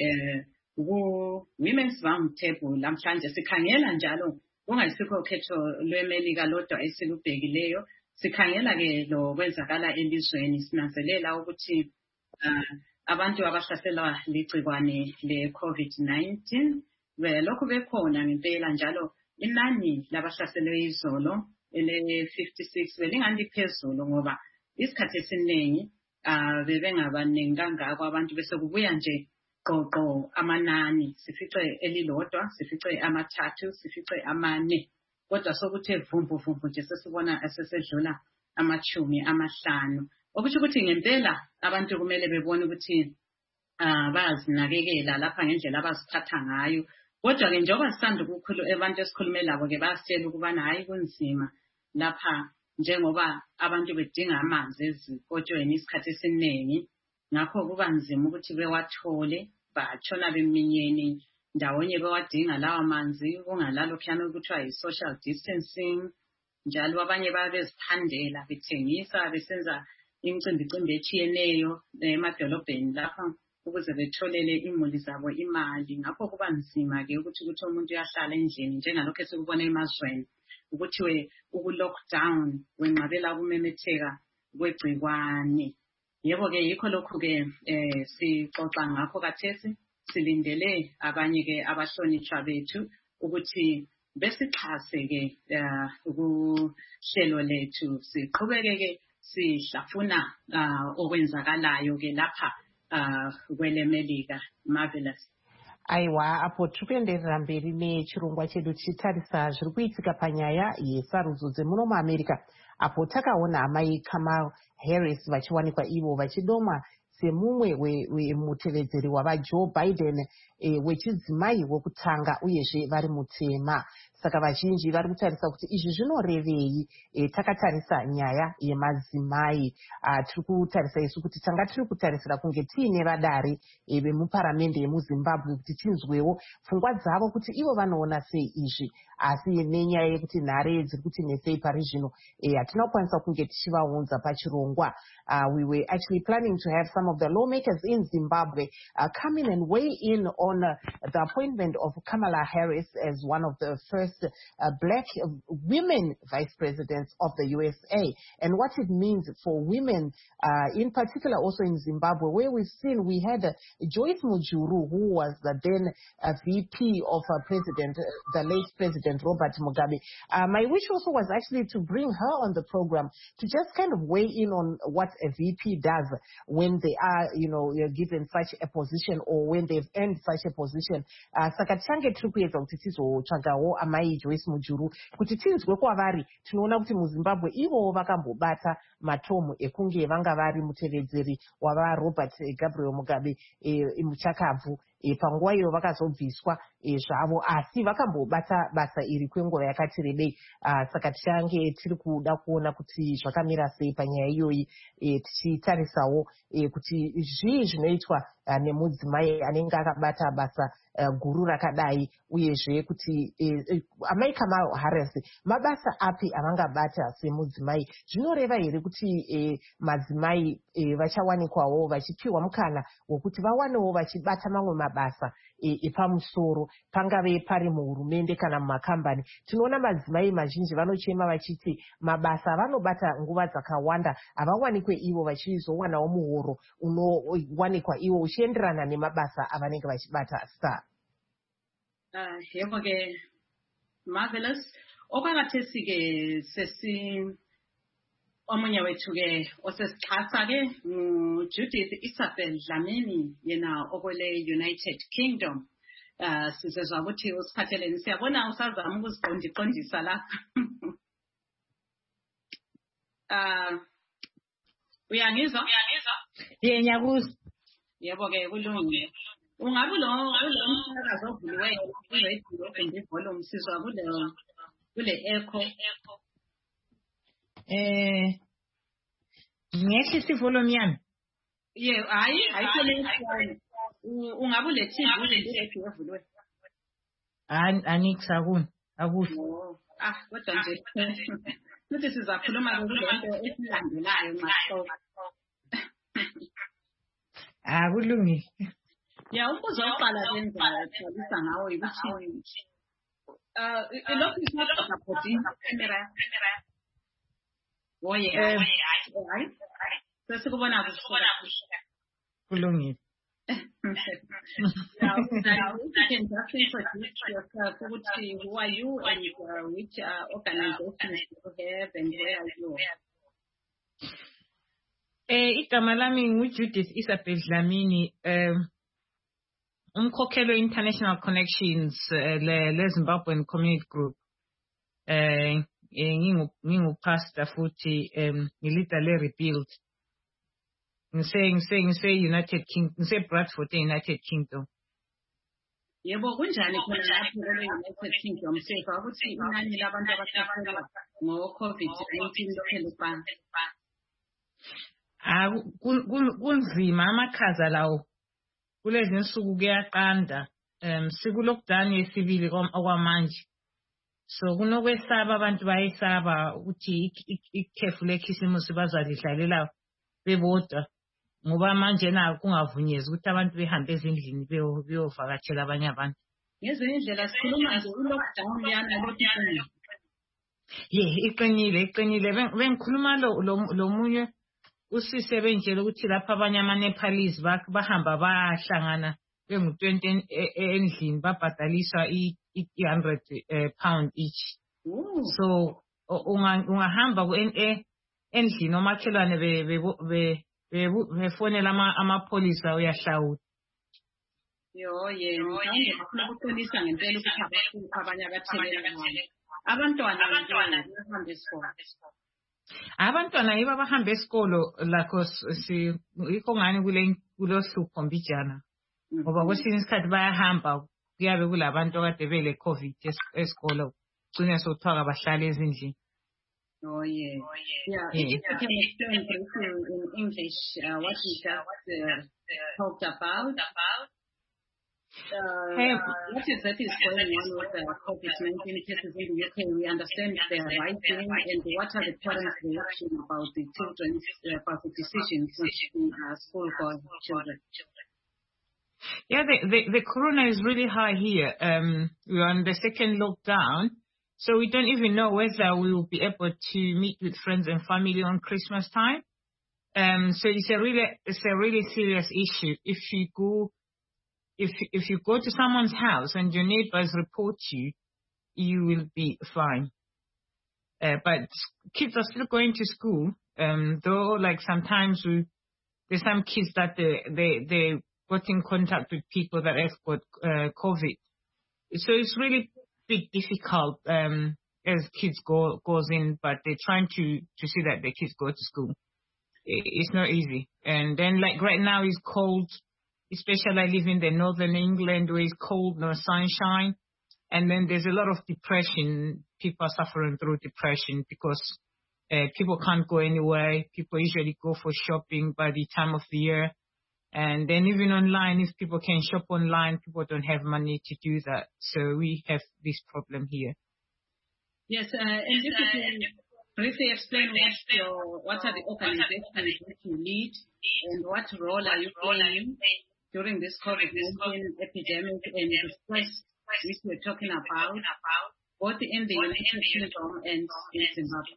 ku Women's Round Table namhlanje sikhangela njalo kungayisikho ukhetho lweMelika lodwa esilubhekileyo sikhangela ke lo kwenzakala elizweni sinanzelela ukuthi abantu abahlaselwa ligcikwane le-COVID nineteen lokhu bekhona ngempela njalo inani labahlaselwe izolo ele-fifty-six belingani phezulu ngoba isikhathi esiningi uh bebengabaningi kangako abantu bese kubuya nje qoqo amanani sifice elilodwa sifice amathathu sifice amane kodwa sokuthe vumbu vumbu nje sesibona esesedlula amachumi amahlanu okusho ukuthi ngempela abantu kumele bebone ukuthi uh bazinakekela lapha ngendlela abaziphatha ngayo kodwa ke njengoba sisanda ukukhulu abantu esikhulume labo ke basitshela ukubana hayi kunzima lapha njengoba abantu bedinga amanzi ezikotshweni isikhathi esiningi ngakho kuba nzima ukuthi bewathole batshona beminyeni ndawonye bewadinga lawa manzi kungalalo khiyana ukuthiwa yi-social distancing njalo abanye babeziphandela bethengisa besenza imicimbi etshiyeneyo emadolobheni lapha ukuze betholele imuli zabo imali ngakho kuba nzima ke ukuthi ukuthi umuntu uyahlala endlini njengalokho esikubona emazweni ukuthi we uku-lockdown wenqabela kumemetheka kwegcikwane yebo ke yikho lokhu ke eh sixoxa ngakho kathesi silindele abanye ke abahlonishwa bethu ukuthi besixhase ke ukuhlelo lethu siqhubeke ke sihlafuna okwenzakalayo ke lapha kwelemelika Marvelous. Aiwa apo tikuenderera mberi nechirongwa chedu tichitarisa zviri kuitika panyaya yesarudzo dzemuno muamerica apo takaona amai Kamala Harris vachiwanikwa ivo vachidomwa semumwe wemutevedzeri wavaJoe Biden e, wechidzimai wekutanga uyezve vari mutema saka vazhinji vari kutarisa kuti izvi zvinorevei e, takatarisa nyaya yemadzimai tiri kutarisa isu kuti tanga tiri kutarisira kunge tiine vadare e, vemuparamende yemuzimbabwe kuti tinzwewo pfungwa dzavo kuti ivo vanoona sei izvi asi nenyaya yekuti nhare dziri kuti nesei pari zvino e, hatina kukwanisa kunge tichivaunza pachirongwa. Uh, we were actually planning to have some of the lawmakers in Zimbabwe uh, come in and weigh in on uh, the appointment of Kamala Harris as one of the first uh, black women vice presidents of the U S A and what it means for women, uh, in particular also in Zimbabwe, where we've seen we had uh, Joyce Mujuru, who was the then uh, V P of uh, President, uh, the late President Robert Mugabe. Uh, my wish also was actually to bring her on the program to just kind of weigh in on what a V P does when they are, you know, you're given such a position or when they've earned such a position. Saka change tiri kuedza kuti tizotsvagawo amai Joyce Mujuru kuti tinzwe kwavari. Tinoona kuti muZimbabwe ivo vakambobata matomu ekunge vanga vari mutevedzeri wava Robert Gabriel Mugabe e, muchakabvu e, panguva iyo vakazobviswa e, zvavo asi vakambobata basa iri kwenguva yakati rebei. Uh, saka tichange tiri kuda kuona kuti zvakamira sei panyaya iyoyi e, tichitarisawo e, kuti zvii zvinoitwa uh, nemudzimai anenge akabata basa uh, guru rakadai uyezve kuti e, amai Kamala Harris mabasa api avangabata semudzimai. Zvinoreva here kuti e, madzimai e, vachawanikwawo vachipiwa mukana wokuti vawanewo vachibata mamwe mabasa epamusoro e, pangave pari muhurumende kana mumakambani. Tinoona madzimai mazhinji vanochema vachiti mabasa avanobata nguva dzakawanda havawanikwe ivo vachizowanawo muhoro unowanikwa ivo uchienderana nemabasa avanenge vachibata. Star uh, yebo ke Marvelous okwakathesi ke sesi omunye wethu ke osesixhasa ke uJudith Isabel Dlamini yena okwele United Kingdom. Uh, sizezwa ukuthi usiphatheleni siyabona usazama ukuziqondiqondisa lapha. uh, uyangizwa uyangizwa ye nyakuzwa yebo ke kulungile ungabe lo umsakazo ovuliweyo kuradio and volume sizwa kule kule echo eh ngehlisa ivolume yami ye hayi hayi ungabe le T V le evuliwe anikusakuni akusho ah kodwa nje futhi sizakhuluma ngolento esilandelayo maqo. Ah kulungile. Ya umbuzo oqala benza thabisa ngawo ukuthi uh lokhu isiphatha supporting camera Oh yeah. Um, Right. Sesikubona kuhle. kulungile. Now, now, if you can just introduce yourself, ukuthi who are you and uh, which uh, organizations you have and where are you? Eh, igama lami nguJudith Isabel Dlamini, um, umkhokheli International Connections eh, le le Zimbabwean Community Group. Eh, eh, ngingu ngingu pastor futhi um ngilida le Rebuild. Ngise ngise ngise United Kingdom, ngise Bradford United Kingdom. Yebo kunjani khona lapho e-United Kingdom sefa ukuthi inani labantu abahlaselwa ngo-COVID nineteen lokhe lifana? Ah, kun- kun- kunzima amakhaza lawo kulezi nsuku kuyaqanda. Um siku-lockdown yesibili kwam- okwamanje. So kunokwesaba abantu bayesaba ukuthi ik- ik- ikhefu lekhisimusi bazalidlalela bebodwa ngoba manje na kungavunyezwa ukuthi abantu behambe ezindlini beyo- beyovakatshela abanye abantu. Ngezinye indlela sikhuluma nje i-lockdown yana lokhu iqinile. Ye iqinile iqinile Ben- bengikhuluma lo lo- lo munye usise benjela ukuthi lapha abanye ama-Nepalese bak- bahamba bahlangana bengu twenty en- e- e- endlini babhadaliswa i i hundred pound each. Ooh. So u- unga- ungahamba ku- en- e- endlini omakhelwane be- be- be- be- befonela ama- amapholisa uyahlawula. Yo ye mhlawumbe bafuna ukuqinisa ngempela ukuthi abahluphi abanye abathelela ngabo. Abantwana abantwana bahambe esikole. Abantwana yibo abahamba esikolo lakho s- si- yikho ngani kule kulo hlupho mbijana ngoba kwesinye isikhathi bayahamba kuyabe kulabantu akade bele COVID es- esikolo kugcine sokuthiwa bahlale ezindlini. Oh yeah. Yeah. Yeah. If you can explain briefly in English uh, what we just uh, talked about. Uh, Hey. what exactly is going on with the COVID nineteen cases in the U K? We understand they are rising, and what are the parents' reaction about the children's uh, about the decisions in uh, school for children? Yeah, the, the, the corona is really high here. Um, we're on the second lockdown, so we don't even know whether we will be able to meet with friends and family on Christmas time. Um, so it's a really, it's a really serious issue. If you go, if if you go to someone's house and your neighbors report you, you will be fine. Uh, but kids are still going to school. Um, though, like sometimes we, there's some kids that they they they got in contact with people that have got uh, COVID. So it's really big difficult um, as kids go goes in, but they're trying to to see that the kids go to school. I- It's not easy. And then like right now it's cold, especially I live in the northern England where it's cold, no sunshine. And then there's a lot of depression. People are suffering through depression because uh, people can't go anywhere. People usually go for shopping by the time of the year. And then even online, if people can shop online, people don't have money to do that. So we have this problem here. Yes, uh, and if you can briefly explain what your what are the organizations that you lead and what role are you playing during this COVID nineteen epidemic and the stress which we're talking about, both in the United Kingdom and in Zimbabwe.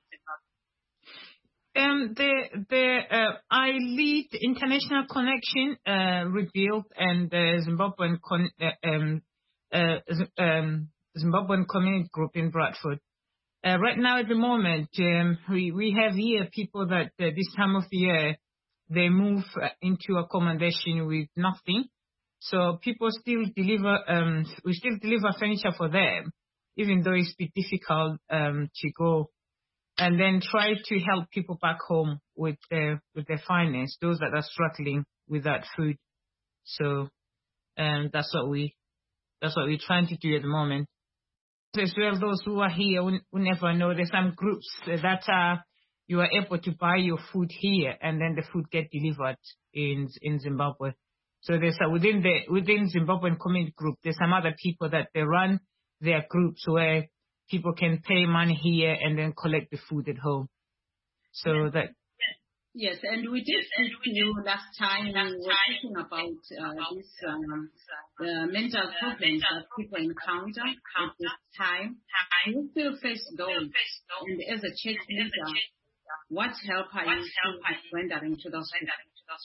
Um, the the uh, I lead International Connection, uh, Rebuild, and the Zimbabwean con- uh, um, uh, Z- um, Zimbabwean Community Group in Bradford. Uh, right now, at the moment, um, we we have here people that uh, this time of the year they move uh, into accommodation with nothing. So people still deliver. Um, we still deliver furniture for them, even though it's a bit difficult um, to go. And then try to help people back home with their with their finance, those that are struggling with that food. So, um, that's what we that's what we're trying to do at the moment. As well, those who are here who, who never know, there's some groups that are you are able to buy your food here, and then the food get delivered in in Zimbabwe. So there's a, within the within Zimbabwean Community Group, there's some other people that they run their groups where people can pay money here and then collect the food at home. So Yes. that Yes, and we did speak to you last time. We were talking about uh, this um, the mental problems that people encounter at this time. Do you still face those? And as a church leader, what help are you rendering to those people?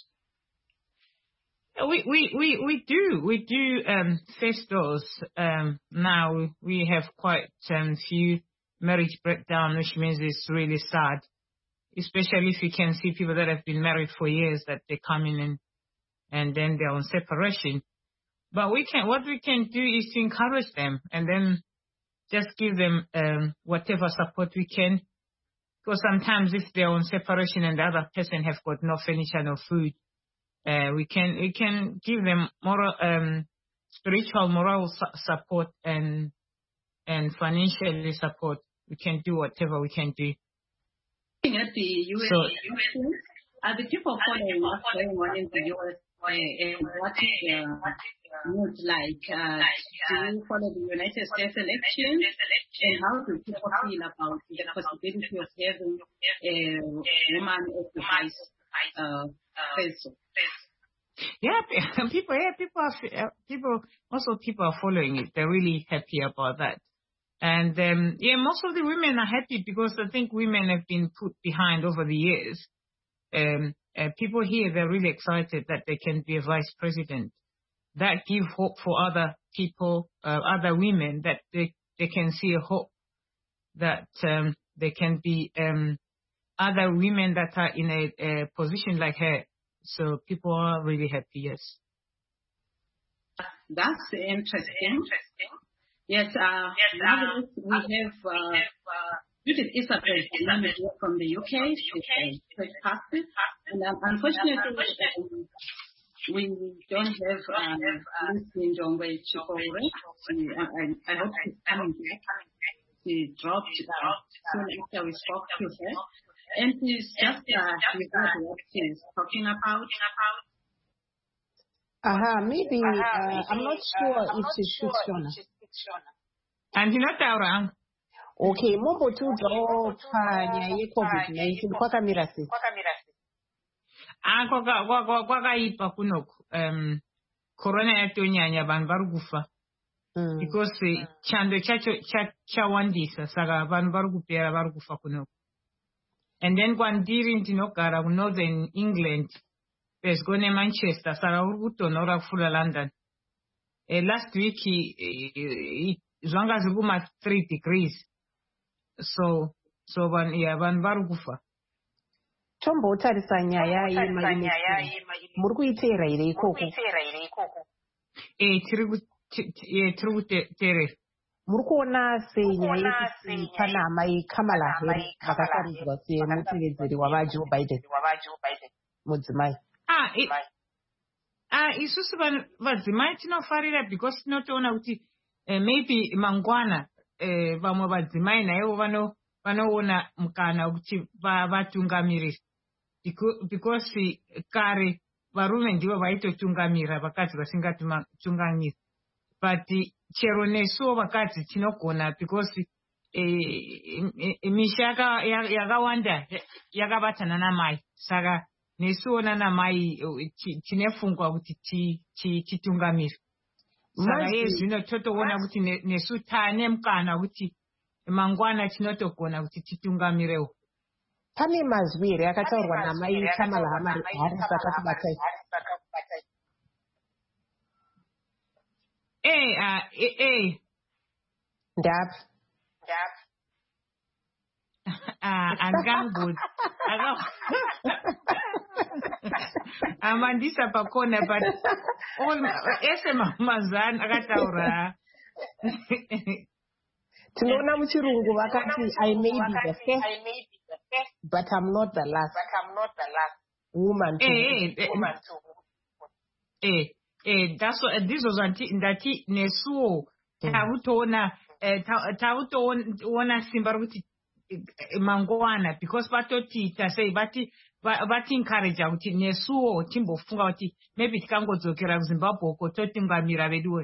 We, we, we, we do, we do, um, festivals. Um, now we have quite, um, few marriage breakdown, which means it's really sad, especially if you can see people that have been married for years that they come in and, and then they're on separation. But we can, what we can do is to encourage them and then just give them, um, whatever support we can. Because sometimes if they're on separation and the other person have got no furniture, no food, Uh, we can we can give them moral, um, spiritual, moral su- support and and financially support. We can do whatever we can do. Looking at the U S, so, are the people following what's going on in the U S and what is the mood like? Uh, do you follow the United States elections? And how do people feel about the possibility of having a woman as the vice uh, president? Yeah, people, yeah, people are, people, also people are following it. They're really happy about that. And, um, yeah, most of the women are happy because I think women have been put behind over the years. Um, uh, people here, they're really excited that they can be a vice president. That gives hope for other people, uh, other women, that they, they can see a hope that, um, they can be, um, other women that are in a, a position like her. So people are really happy, yes. That's interesting. Yes, uh, yes uh, we have uh, Judith Isabel from the U K. She's a pastor. And um, unfortunately, um, we don't have um, Lucy Njongwe Chikore. I, I hope she's coming back. She dropped uh, soon after we spoke to her. And she's just uh, what she's talking about. Uh-huh, maybe, uh, I'm not sure if she's Shona. And you know that okay, mombo tu do panya ye COVID nineteen kwaka mirasi. Ah, kwaka kwaka kwaka ipa kunoko. Um, corona yatonyanya vanhu vari kufa. Because chando chacho chawandisa saka vanhu vari kupera vari kufa kunoko. And then kwandiri ndinogara Northern England, there's gone Manchester, saka uri kutonhora kufura London. Uh, last week, as long as we at three degrees. So, so van yeah, van vari kufa. Tombo tarisa nyaya yema ime. Muri kuitera ire ikoko. Eh, tiri eh tiri kutere. Muri kuona se nyaya yekuti pana amai Kamala Harris vakasarudzwa semutevedzeri wavaJoe Biden. Mudzimai. Ah, it, ah, isusu vadzimai tinofarira because tinotoona kuti uh, maybe mangwana uh, vamwe vadzimai naivo vano vanoona mukana kuti vatungamiriri because kare varume ndivo vaitotungamira vakadzi vasingatungamiri, but chero nesuwo vakadzi tinogona because misha yakawanda yakabatana namai, saka nesuwo nanamai tinefungwa kuti titungamiri. Saka yezvino totoona kuti nesu tane mukana kuti mangwana tinotogona kuti titungamirewo. Pane mazwi here akataurwa namai Kamala Harris akatibatai. Eh, ah, eh, eh. Ndap. Ndap. Ah, angangud. Amandisa pakona, but all ese mazan akataura. Tunaona muchirungu vakati I may be the first, but I'm not the last. But I'm not the last woman to eh, eh, woman to eh eh that's what this was anti ndati nesuo tautoona tautoona simba kuti mangwana because vatotita sei vati vati encourage kuti nesuo timbofunga kuti maybe tikangodzokera kuZimbabwe uko totungamira veduwe.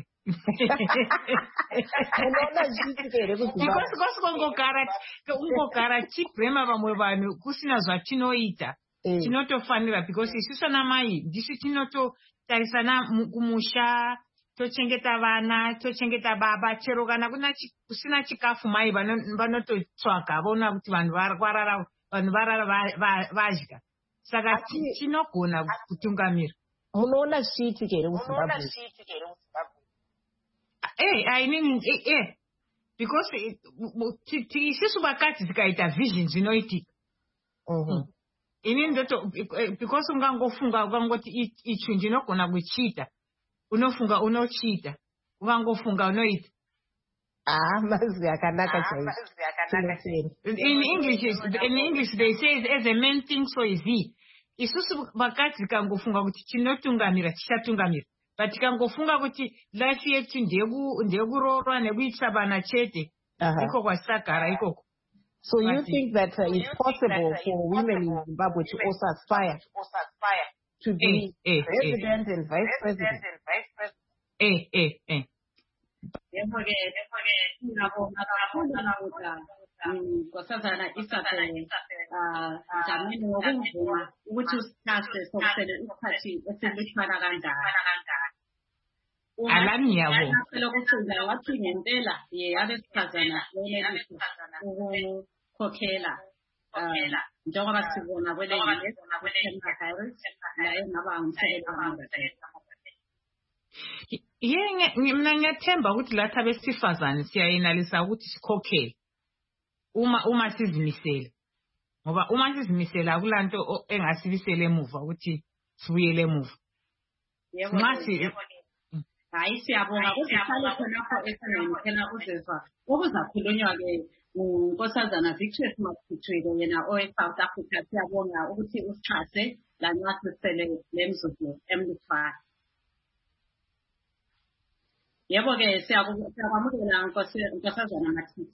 Because kungogara kungogara chiprema vamwe vanhu kusina zvatinoita tinotofanira because isusu namai ndisu tinototarisana kumusha tochengeta vana tochengeta baba chero kana kuna kusina chikafu mai vanototsvaga vaona kuti vanhu vararama vanhu varara vadya saka tinogona kutungamira. Unoona shiti kere muZimbabwe? Eh, I mean, eh, eh. Because isusu vakadzi tikaita vision zvinoitika. Ini ndoto because ungangofunga ukangoti ichu ndinogona kuchiita, unofunga unochiita, ungangofunga unoita. Ah, mazwi akanaka chaizvo. In English, in English they say as a man thinks so is he. Isusu vakadzi kangofunga kuti chinotungamira chichatungamira. But tikangofunga kuti life yetu ndekuroorwa nekuitisa vana chete, iko kwasagara ikoko. So you think that uh, it's possible for women in Zimbabwe to also aspire to be eh, president eh, and vice president? Eh, eh, eh. Nkosazana isathe Dlamini ngokuvuma ukuthi usithathe sokusele isikhathi esilifana kanjani. Alami yabo. Lokufunda wathi ngempela yabesifazana ukukhokhela njengoba sibona kwele virus naye ngaba ngumsebenzi. Yenge mina ngiyathemba ukuthi lathi abesifazane siyayenalisa ukuthi sikhokhele uma uma sizimisele ngoba uma sizimisela akulanto engasibisele emuva ukuthi sibuyele emuva. Yebo mase hayi siyabonga ukuthi sihlale khonapho ekhoneni phela uzezwa okuzakhulunywa ke unkosazana Victory Mapitshile yena owe South Africa. Siyabonga ukuthi usixhase la nathi sele lemzuzu emlifana. Yebo ke siyabamukela nkosazana Mathisi.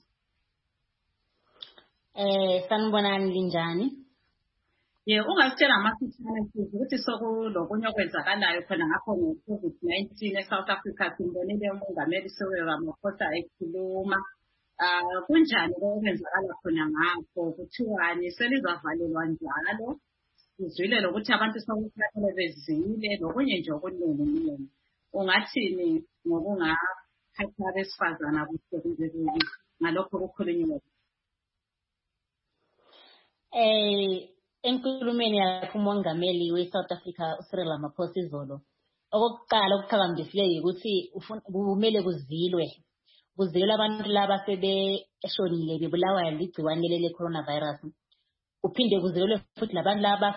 Eh sanibonani linjani? Ye ungasitshela amafitshane ukuthi sokulokunye okwenzakalayo khona ngakho nge-COVID nineteen eSouth Africa simbonile umongameli Cyril Ramaphosa ekhuluma. Ah kunjani okwenzakala khona ngakho kuthiwani selizavalelwa njalo sizwile lokuthi abantu sokuhlathele bezile lokunye nje okuningi. Ungathini ngokungaphatha abesifazana kusebenze ngalokho okukhulunywa? Eh enkulumeni yakhe umongameli we-South Africa uCyril Ramaphosa izolo okokuqala okuqhakambisile ukuthi kumele kuzilwe kuzilwe abantu laba sebeshonile bebulawa ligciwane lele coronavirus. Uphinde kuzilwe futhi labantu laba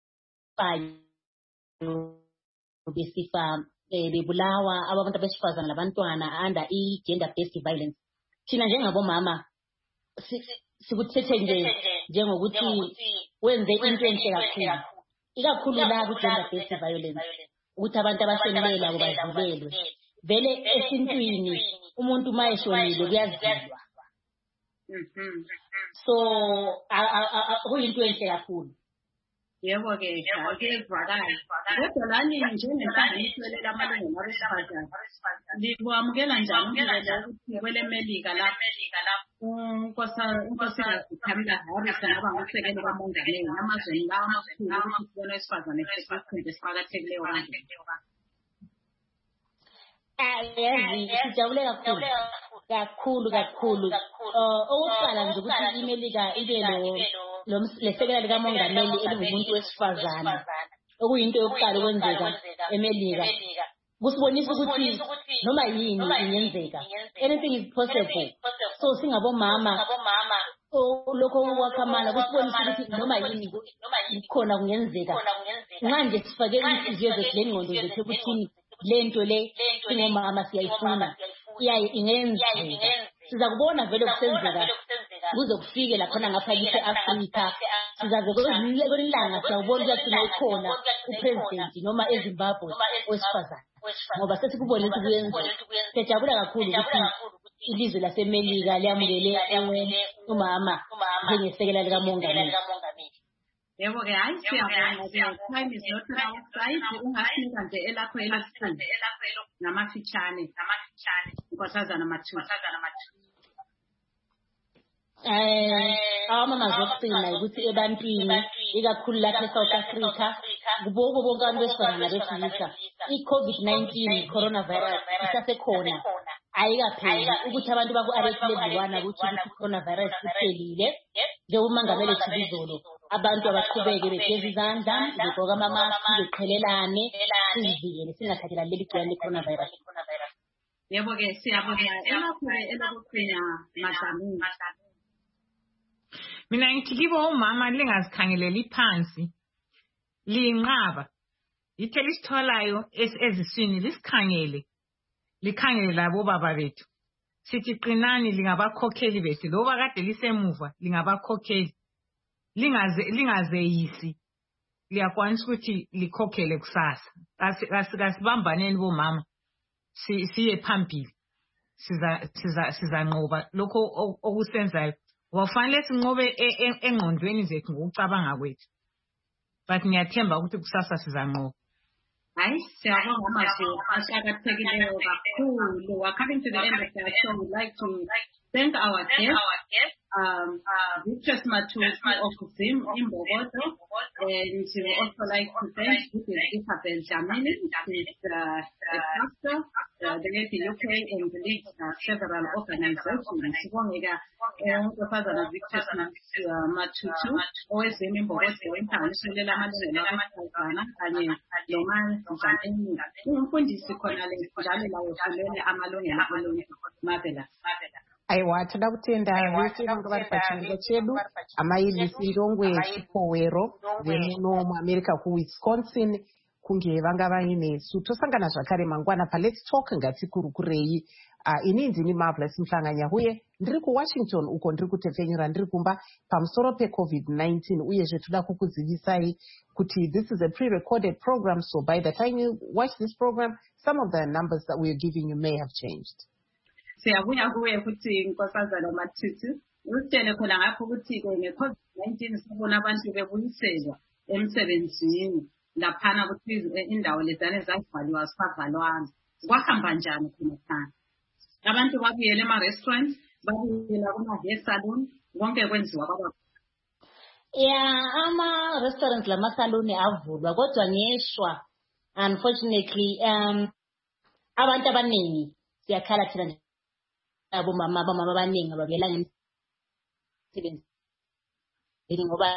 besifa bebulawa abantu abesifazana labantwana under i-gender based violence. Thina njengabomama sikuthethe nje njengokuthi wenze into enhle kakhulu ikakhulu la ku-gender based violence ukuthi abantu abashonile labo bazilelwe. Vele esintwini umuntu uma eshonile kuyazilwa. So kuyinto enhle kakhulu. Yebo ke akuzwakala kodwa lani njengenhlanganiso lamalungelo abesifazane likwamukela njani umdlalo ukuthi kwele Melika la unkosikazi Kamala Harris ngaba ngusekeli kamongameli amazweni lawo amakhulu ukuthi sibone isifazane sesikhundla esiqhakathekileyo kanje. Yazi sijabule kakhulu kakhulu kakhulu. Okokuqala nje ukuthi iMelika ibe lo lesekela likamongameli elingumuntu wesifazane okuyinto yokuqala okwenzeka eMelika. Kusibonisa ukuthi noma yini ingenzeka, anything is possible. So singabomama lokho wakhamala kusibonisa ukuthi noma yini ikhona kungenzeka. Manje sifake inhliziyo zethu lengqondo zethu ukuthi lento le singomama siyayifuna iyaye ingenzeka. Siza kubona vele kusenzeka kuze kufike la khona ngapha kithi eAfrika. Sizaze kwelilanga siyawubona ukuthi ukhona upresident noma eZimbabwe wesifazane ngoba sesikubona ukuthi kuyenzeka. Sijabula kakhulu ukuthi ilizwe laseMelika liyamukele umama njengesekela likamongameli. Yebo ke hayi siyabonga ke time is not our side. Ungasinika nje elakho elakho namafitshane nkosazana Mathisi. Eh amama zokugcina ukuthi ebantwini ikakhulu lapha eSouth Africa kuboko bonke abantu besifazana besilisa i-COVID nineteen coronavirus isasekhona ayikapheli ukuthi abantu baku-arrest level one ukuthi coronavirus iphelile. njengomongameli Thibizolo abantu abaqhubeke begeza izandla begqoka amamaski beqhelelane sizivikele singathathela leli gciwane le-coronavirus. Yebo ke siyabonga elakho elokugcina Madlamini. Mina ngithi kibo umama lingazikhangeleli phansi linqaba ithe lisitholayo eziswini lisikhangele likhangele labo baba bethu sithi qinani lingabakhokheli bethu loba kade lisemuva lingabakhokheli lingaze lingazeyisi liyakwanisa ukuthi likhokhele kusasa kasibambaneni bomama siye phambili siza siza sizanqoba lokho okusenzayo wafanele sinqobe engqondweni zethu ngokucabanga kwethu but ngiyathemba ukuthi kusasa sizanqoba. Hayi siyabonga amazwi ashakathekileyo kakhulu. We're coming to the end of the show. We'd like to thank our guest, um, Beatrice Matusi of Zim in Bogoto, and we would also like to thank Isabel Dlamini, she's uh, a pastor, uh, the lady U K, and the leads uh, several organizations. Sibongeka unkosazana Beatrice Matusi, owezim in Bogoto, inhlanganisela amalungelo abesifazana kanye nomani Dlamini. Umfundisi khona le njalo lawo fulela amalungelo oluntu. Marvelous. Aiwa toda kutenda vese vange vari pachinga chedu amailisi rongwe chipowero vemuno muamerica kuwisconsin kunge vanga vainesu tosangana zvakare mangwana paLet's Talk ngati kurukurei. Uh, ini ndini Marvelous Mhlanganya huye ndiri kuWashington uko ndiri kutepfenyura ndiri kumba pamusoro pecovid nineteen uyezve toda kukuzivisai kuti this is a pre-recorded program, so by the time you watch this program some of the numbers that we are giving you may have changed. Siyabuya kuwe futhi nkosazana Matusi usitshele khona ngapho ukuthi ngecovid nineteen sibona abantu bebuyiselwa emsebenzini laphana ukuthi indawo lezane zavaliwa sifavalwana kwahamba njani khona khona abantu babuyele ema-restaurants babuyela kuma-hair salon konke kwenziwa kwaba yeah ama-restaurants lama-saloni avulwa kodwa ngeshwa unfortunately um abantu abaningi siyakhala thina abo mama abamama abaningi ababuyela ngemsebenzi ngoba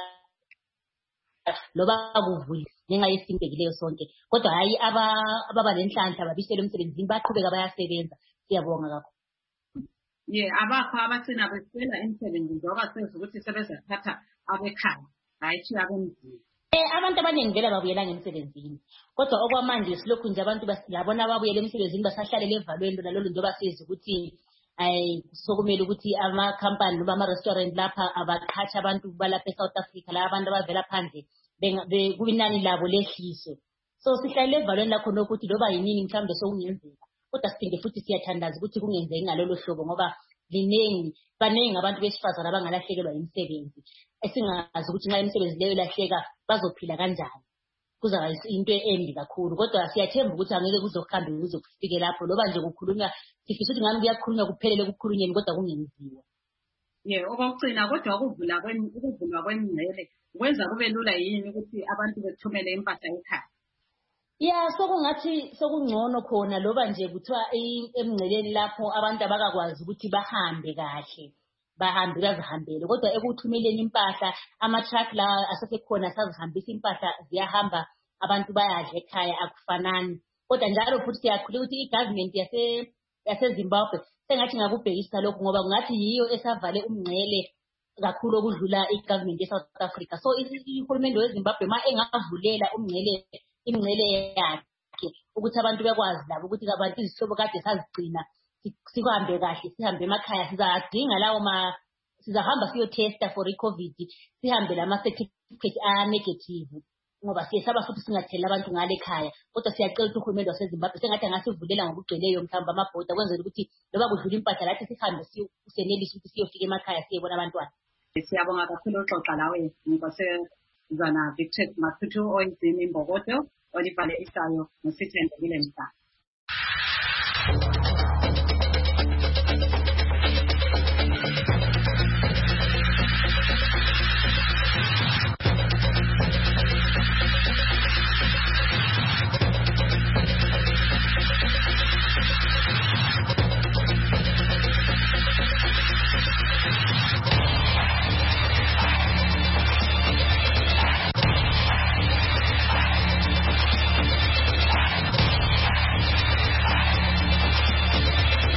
loba kuvuli ngenxa yesinto ekileyo sonke kodwa hayi ababa nenhlanhla babisele emsebenzini baqhubeka bayasebenza. Siyabonga kakhulu. Yeah, abakho abasina besela emsebenzini ngoba senza ukuthi sebezathatha abekhaya hayithi abemzini. Eh abantu abaningi vele babuyela ngemsebenzini kodwa okwamanje silokhu nje abantu basilabona babuyela emsebenzini basahlalele evalweni lona lolu njengoba sizi ukuthi ay sokumele ukuthi ama-company noma ama-restaurant lapha abaqhatsha abantu balapha eSouth Africa la abantu abavela phandle kubinani labo lehliso. So sihlalele evalweni lakho nokuthi loba yinini mhlawumbe sokungenzeka kodwa siphinde futhi siyathandaza ukuthi kungenzeki ngalolo hlobo ngoba liningi baningi abantu besifazana abangalahlekelwa imisebenzi esingazi ukuthi nxa imisebenzi leyo ilahleka bazophila kanjani. Kuzaba into embi kakhulu kodwa siyathemba ukuthi angeke kuzohambe kuzofike lapho loba nje kukhulunywa sifisa ukuthi ngani kuyakhulunywa kuphelele kukhulunyeni kodwa kungenziwa. Yeah, okugcina kodwa ukuvula ukuvulwa kwemngcele kwenza kube lula yini ukuthi abantu bethumele impahla ekhaya. Yeah, sokungathi sokungcono khona loba nje kuthiwa emngceleni lapho abantu abakakwazi ukuthi bahambe kahle bahambe bazihambele kodwa ekuthumeleni impahla ama-truck la asesekhona asazihambisa impahla ziyahamba abantu bayadla ekhaya akufanani kodwa njalo futhi siyakhuleka ukuthi i-government yase yaseZimbabwe sengathi ngakubhekisa lokhu ngoba kungathi yiyo esavale umngcele kakhulu okudlula i-government ye-South Africa. So ihulumende weZimbabwe ma engavulela umngcele imngcele yakhe ukuthi abantu bekwazi labo ukuthi abantu izihlobo kade sazigcina sihambe kahle sihambe emakhaya sizadinga lawo ma sizahamba siyo-testa for i-COVID sihambe lama-certificate a-negative ngoba siyesaba futhi singathela abantu ngale ekhaya kodwa siyacela ukuthi uhulumende waseZimbabwe sengathi angasivulela ngokugcweleyo mhlawumbe amabhoda kwenzela ukuthi loba kudlula impahla lathi sihambe sisenelise ukuthi siyofika emakhaya siyebona abantwana. Siyabonga kakhulu uxoxa lawe nkosazana Beatrice Matusi oyizini Mbokodo olibhale isayo ngosithembekile Mhlanga.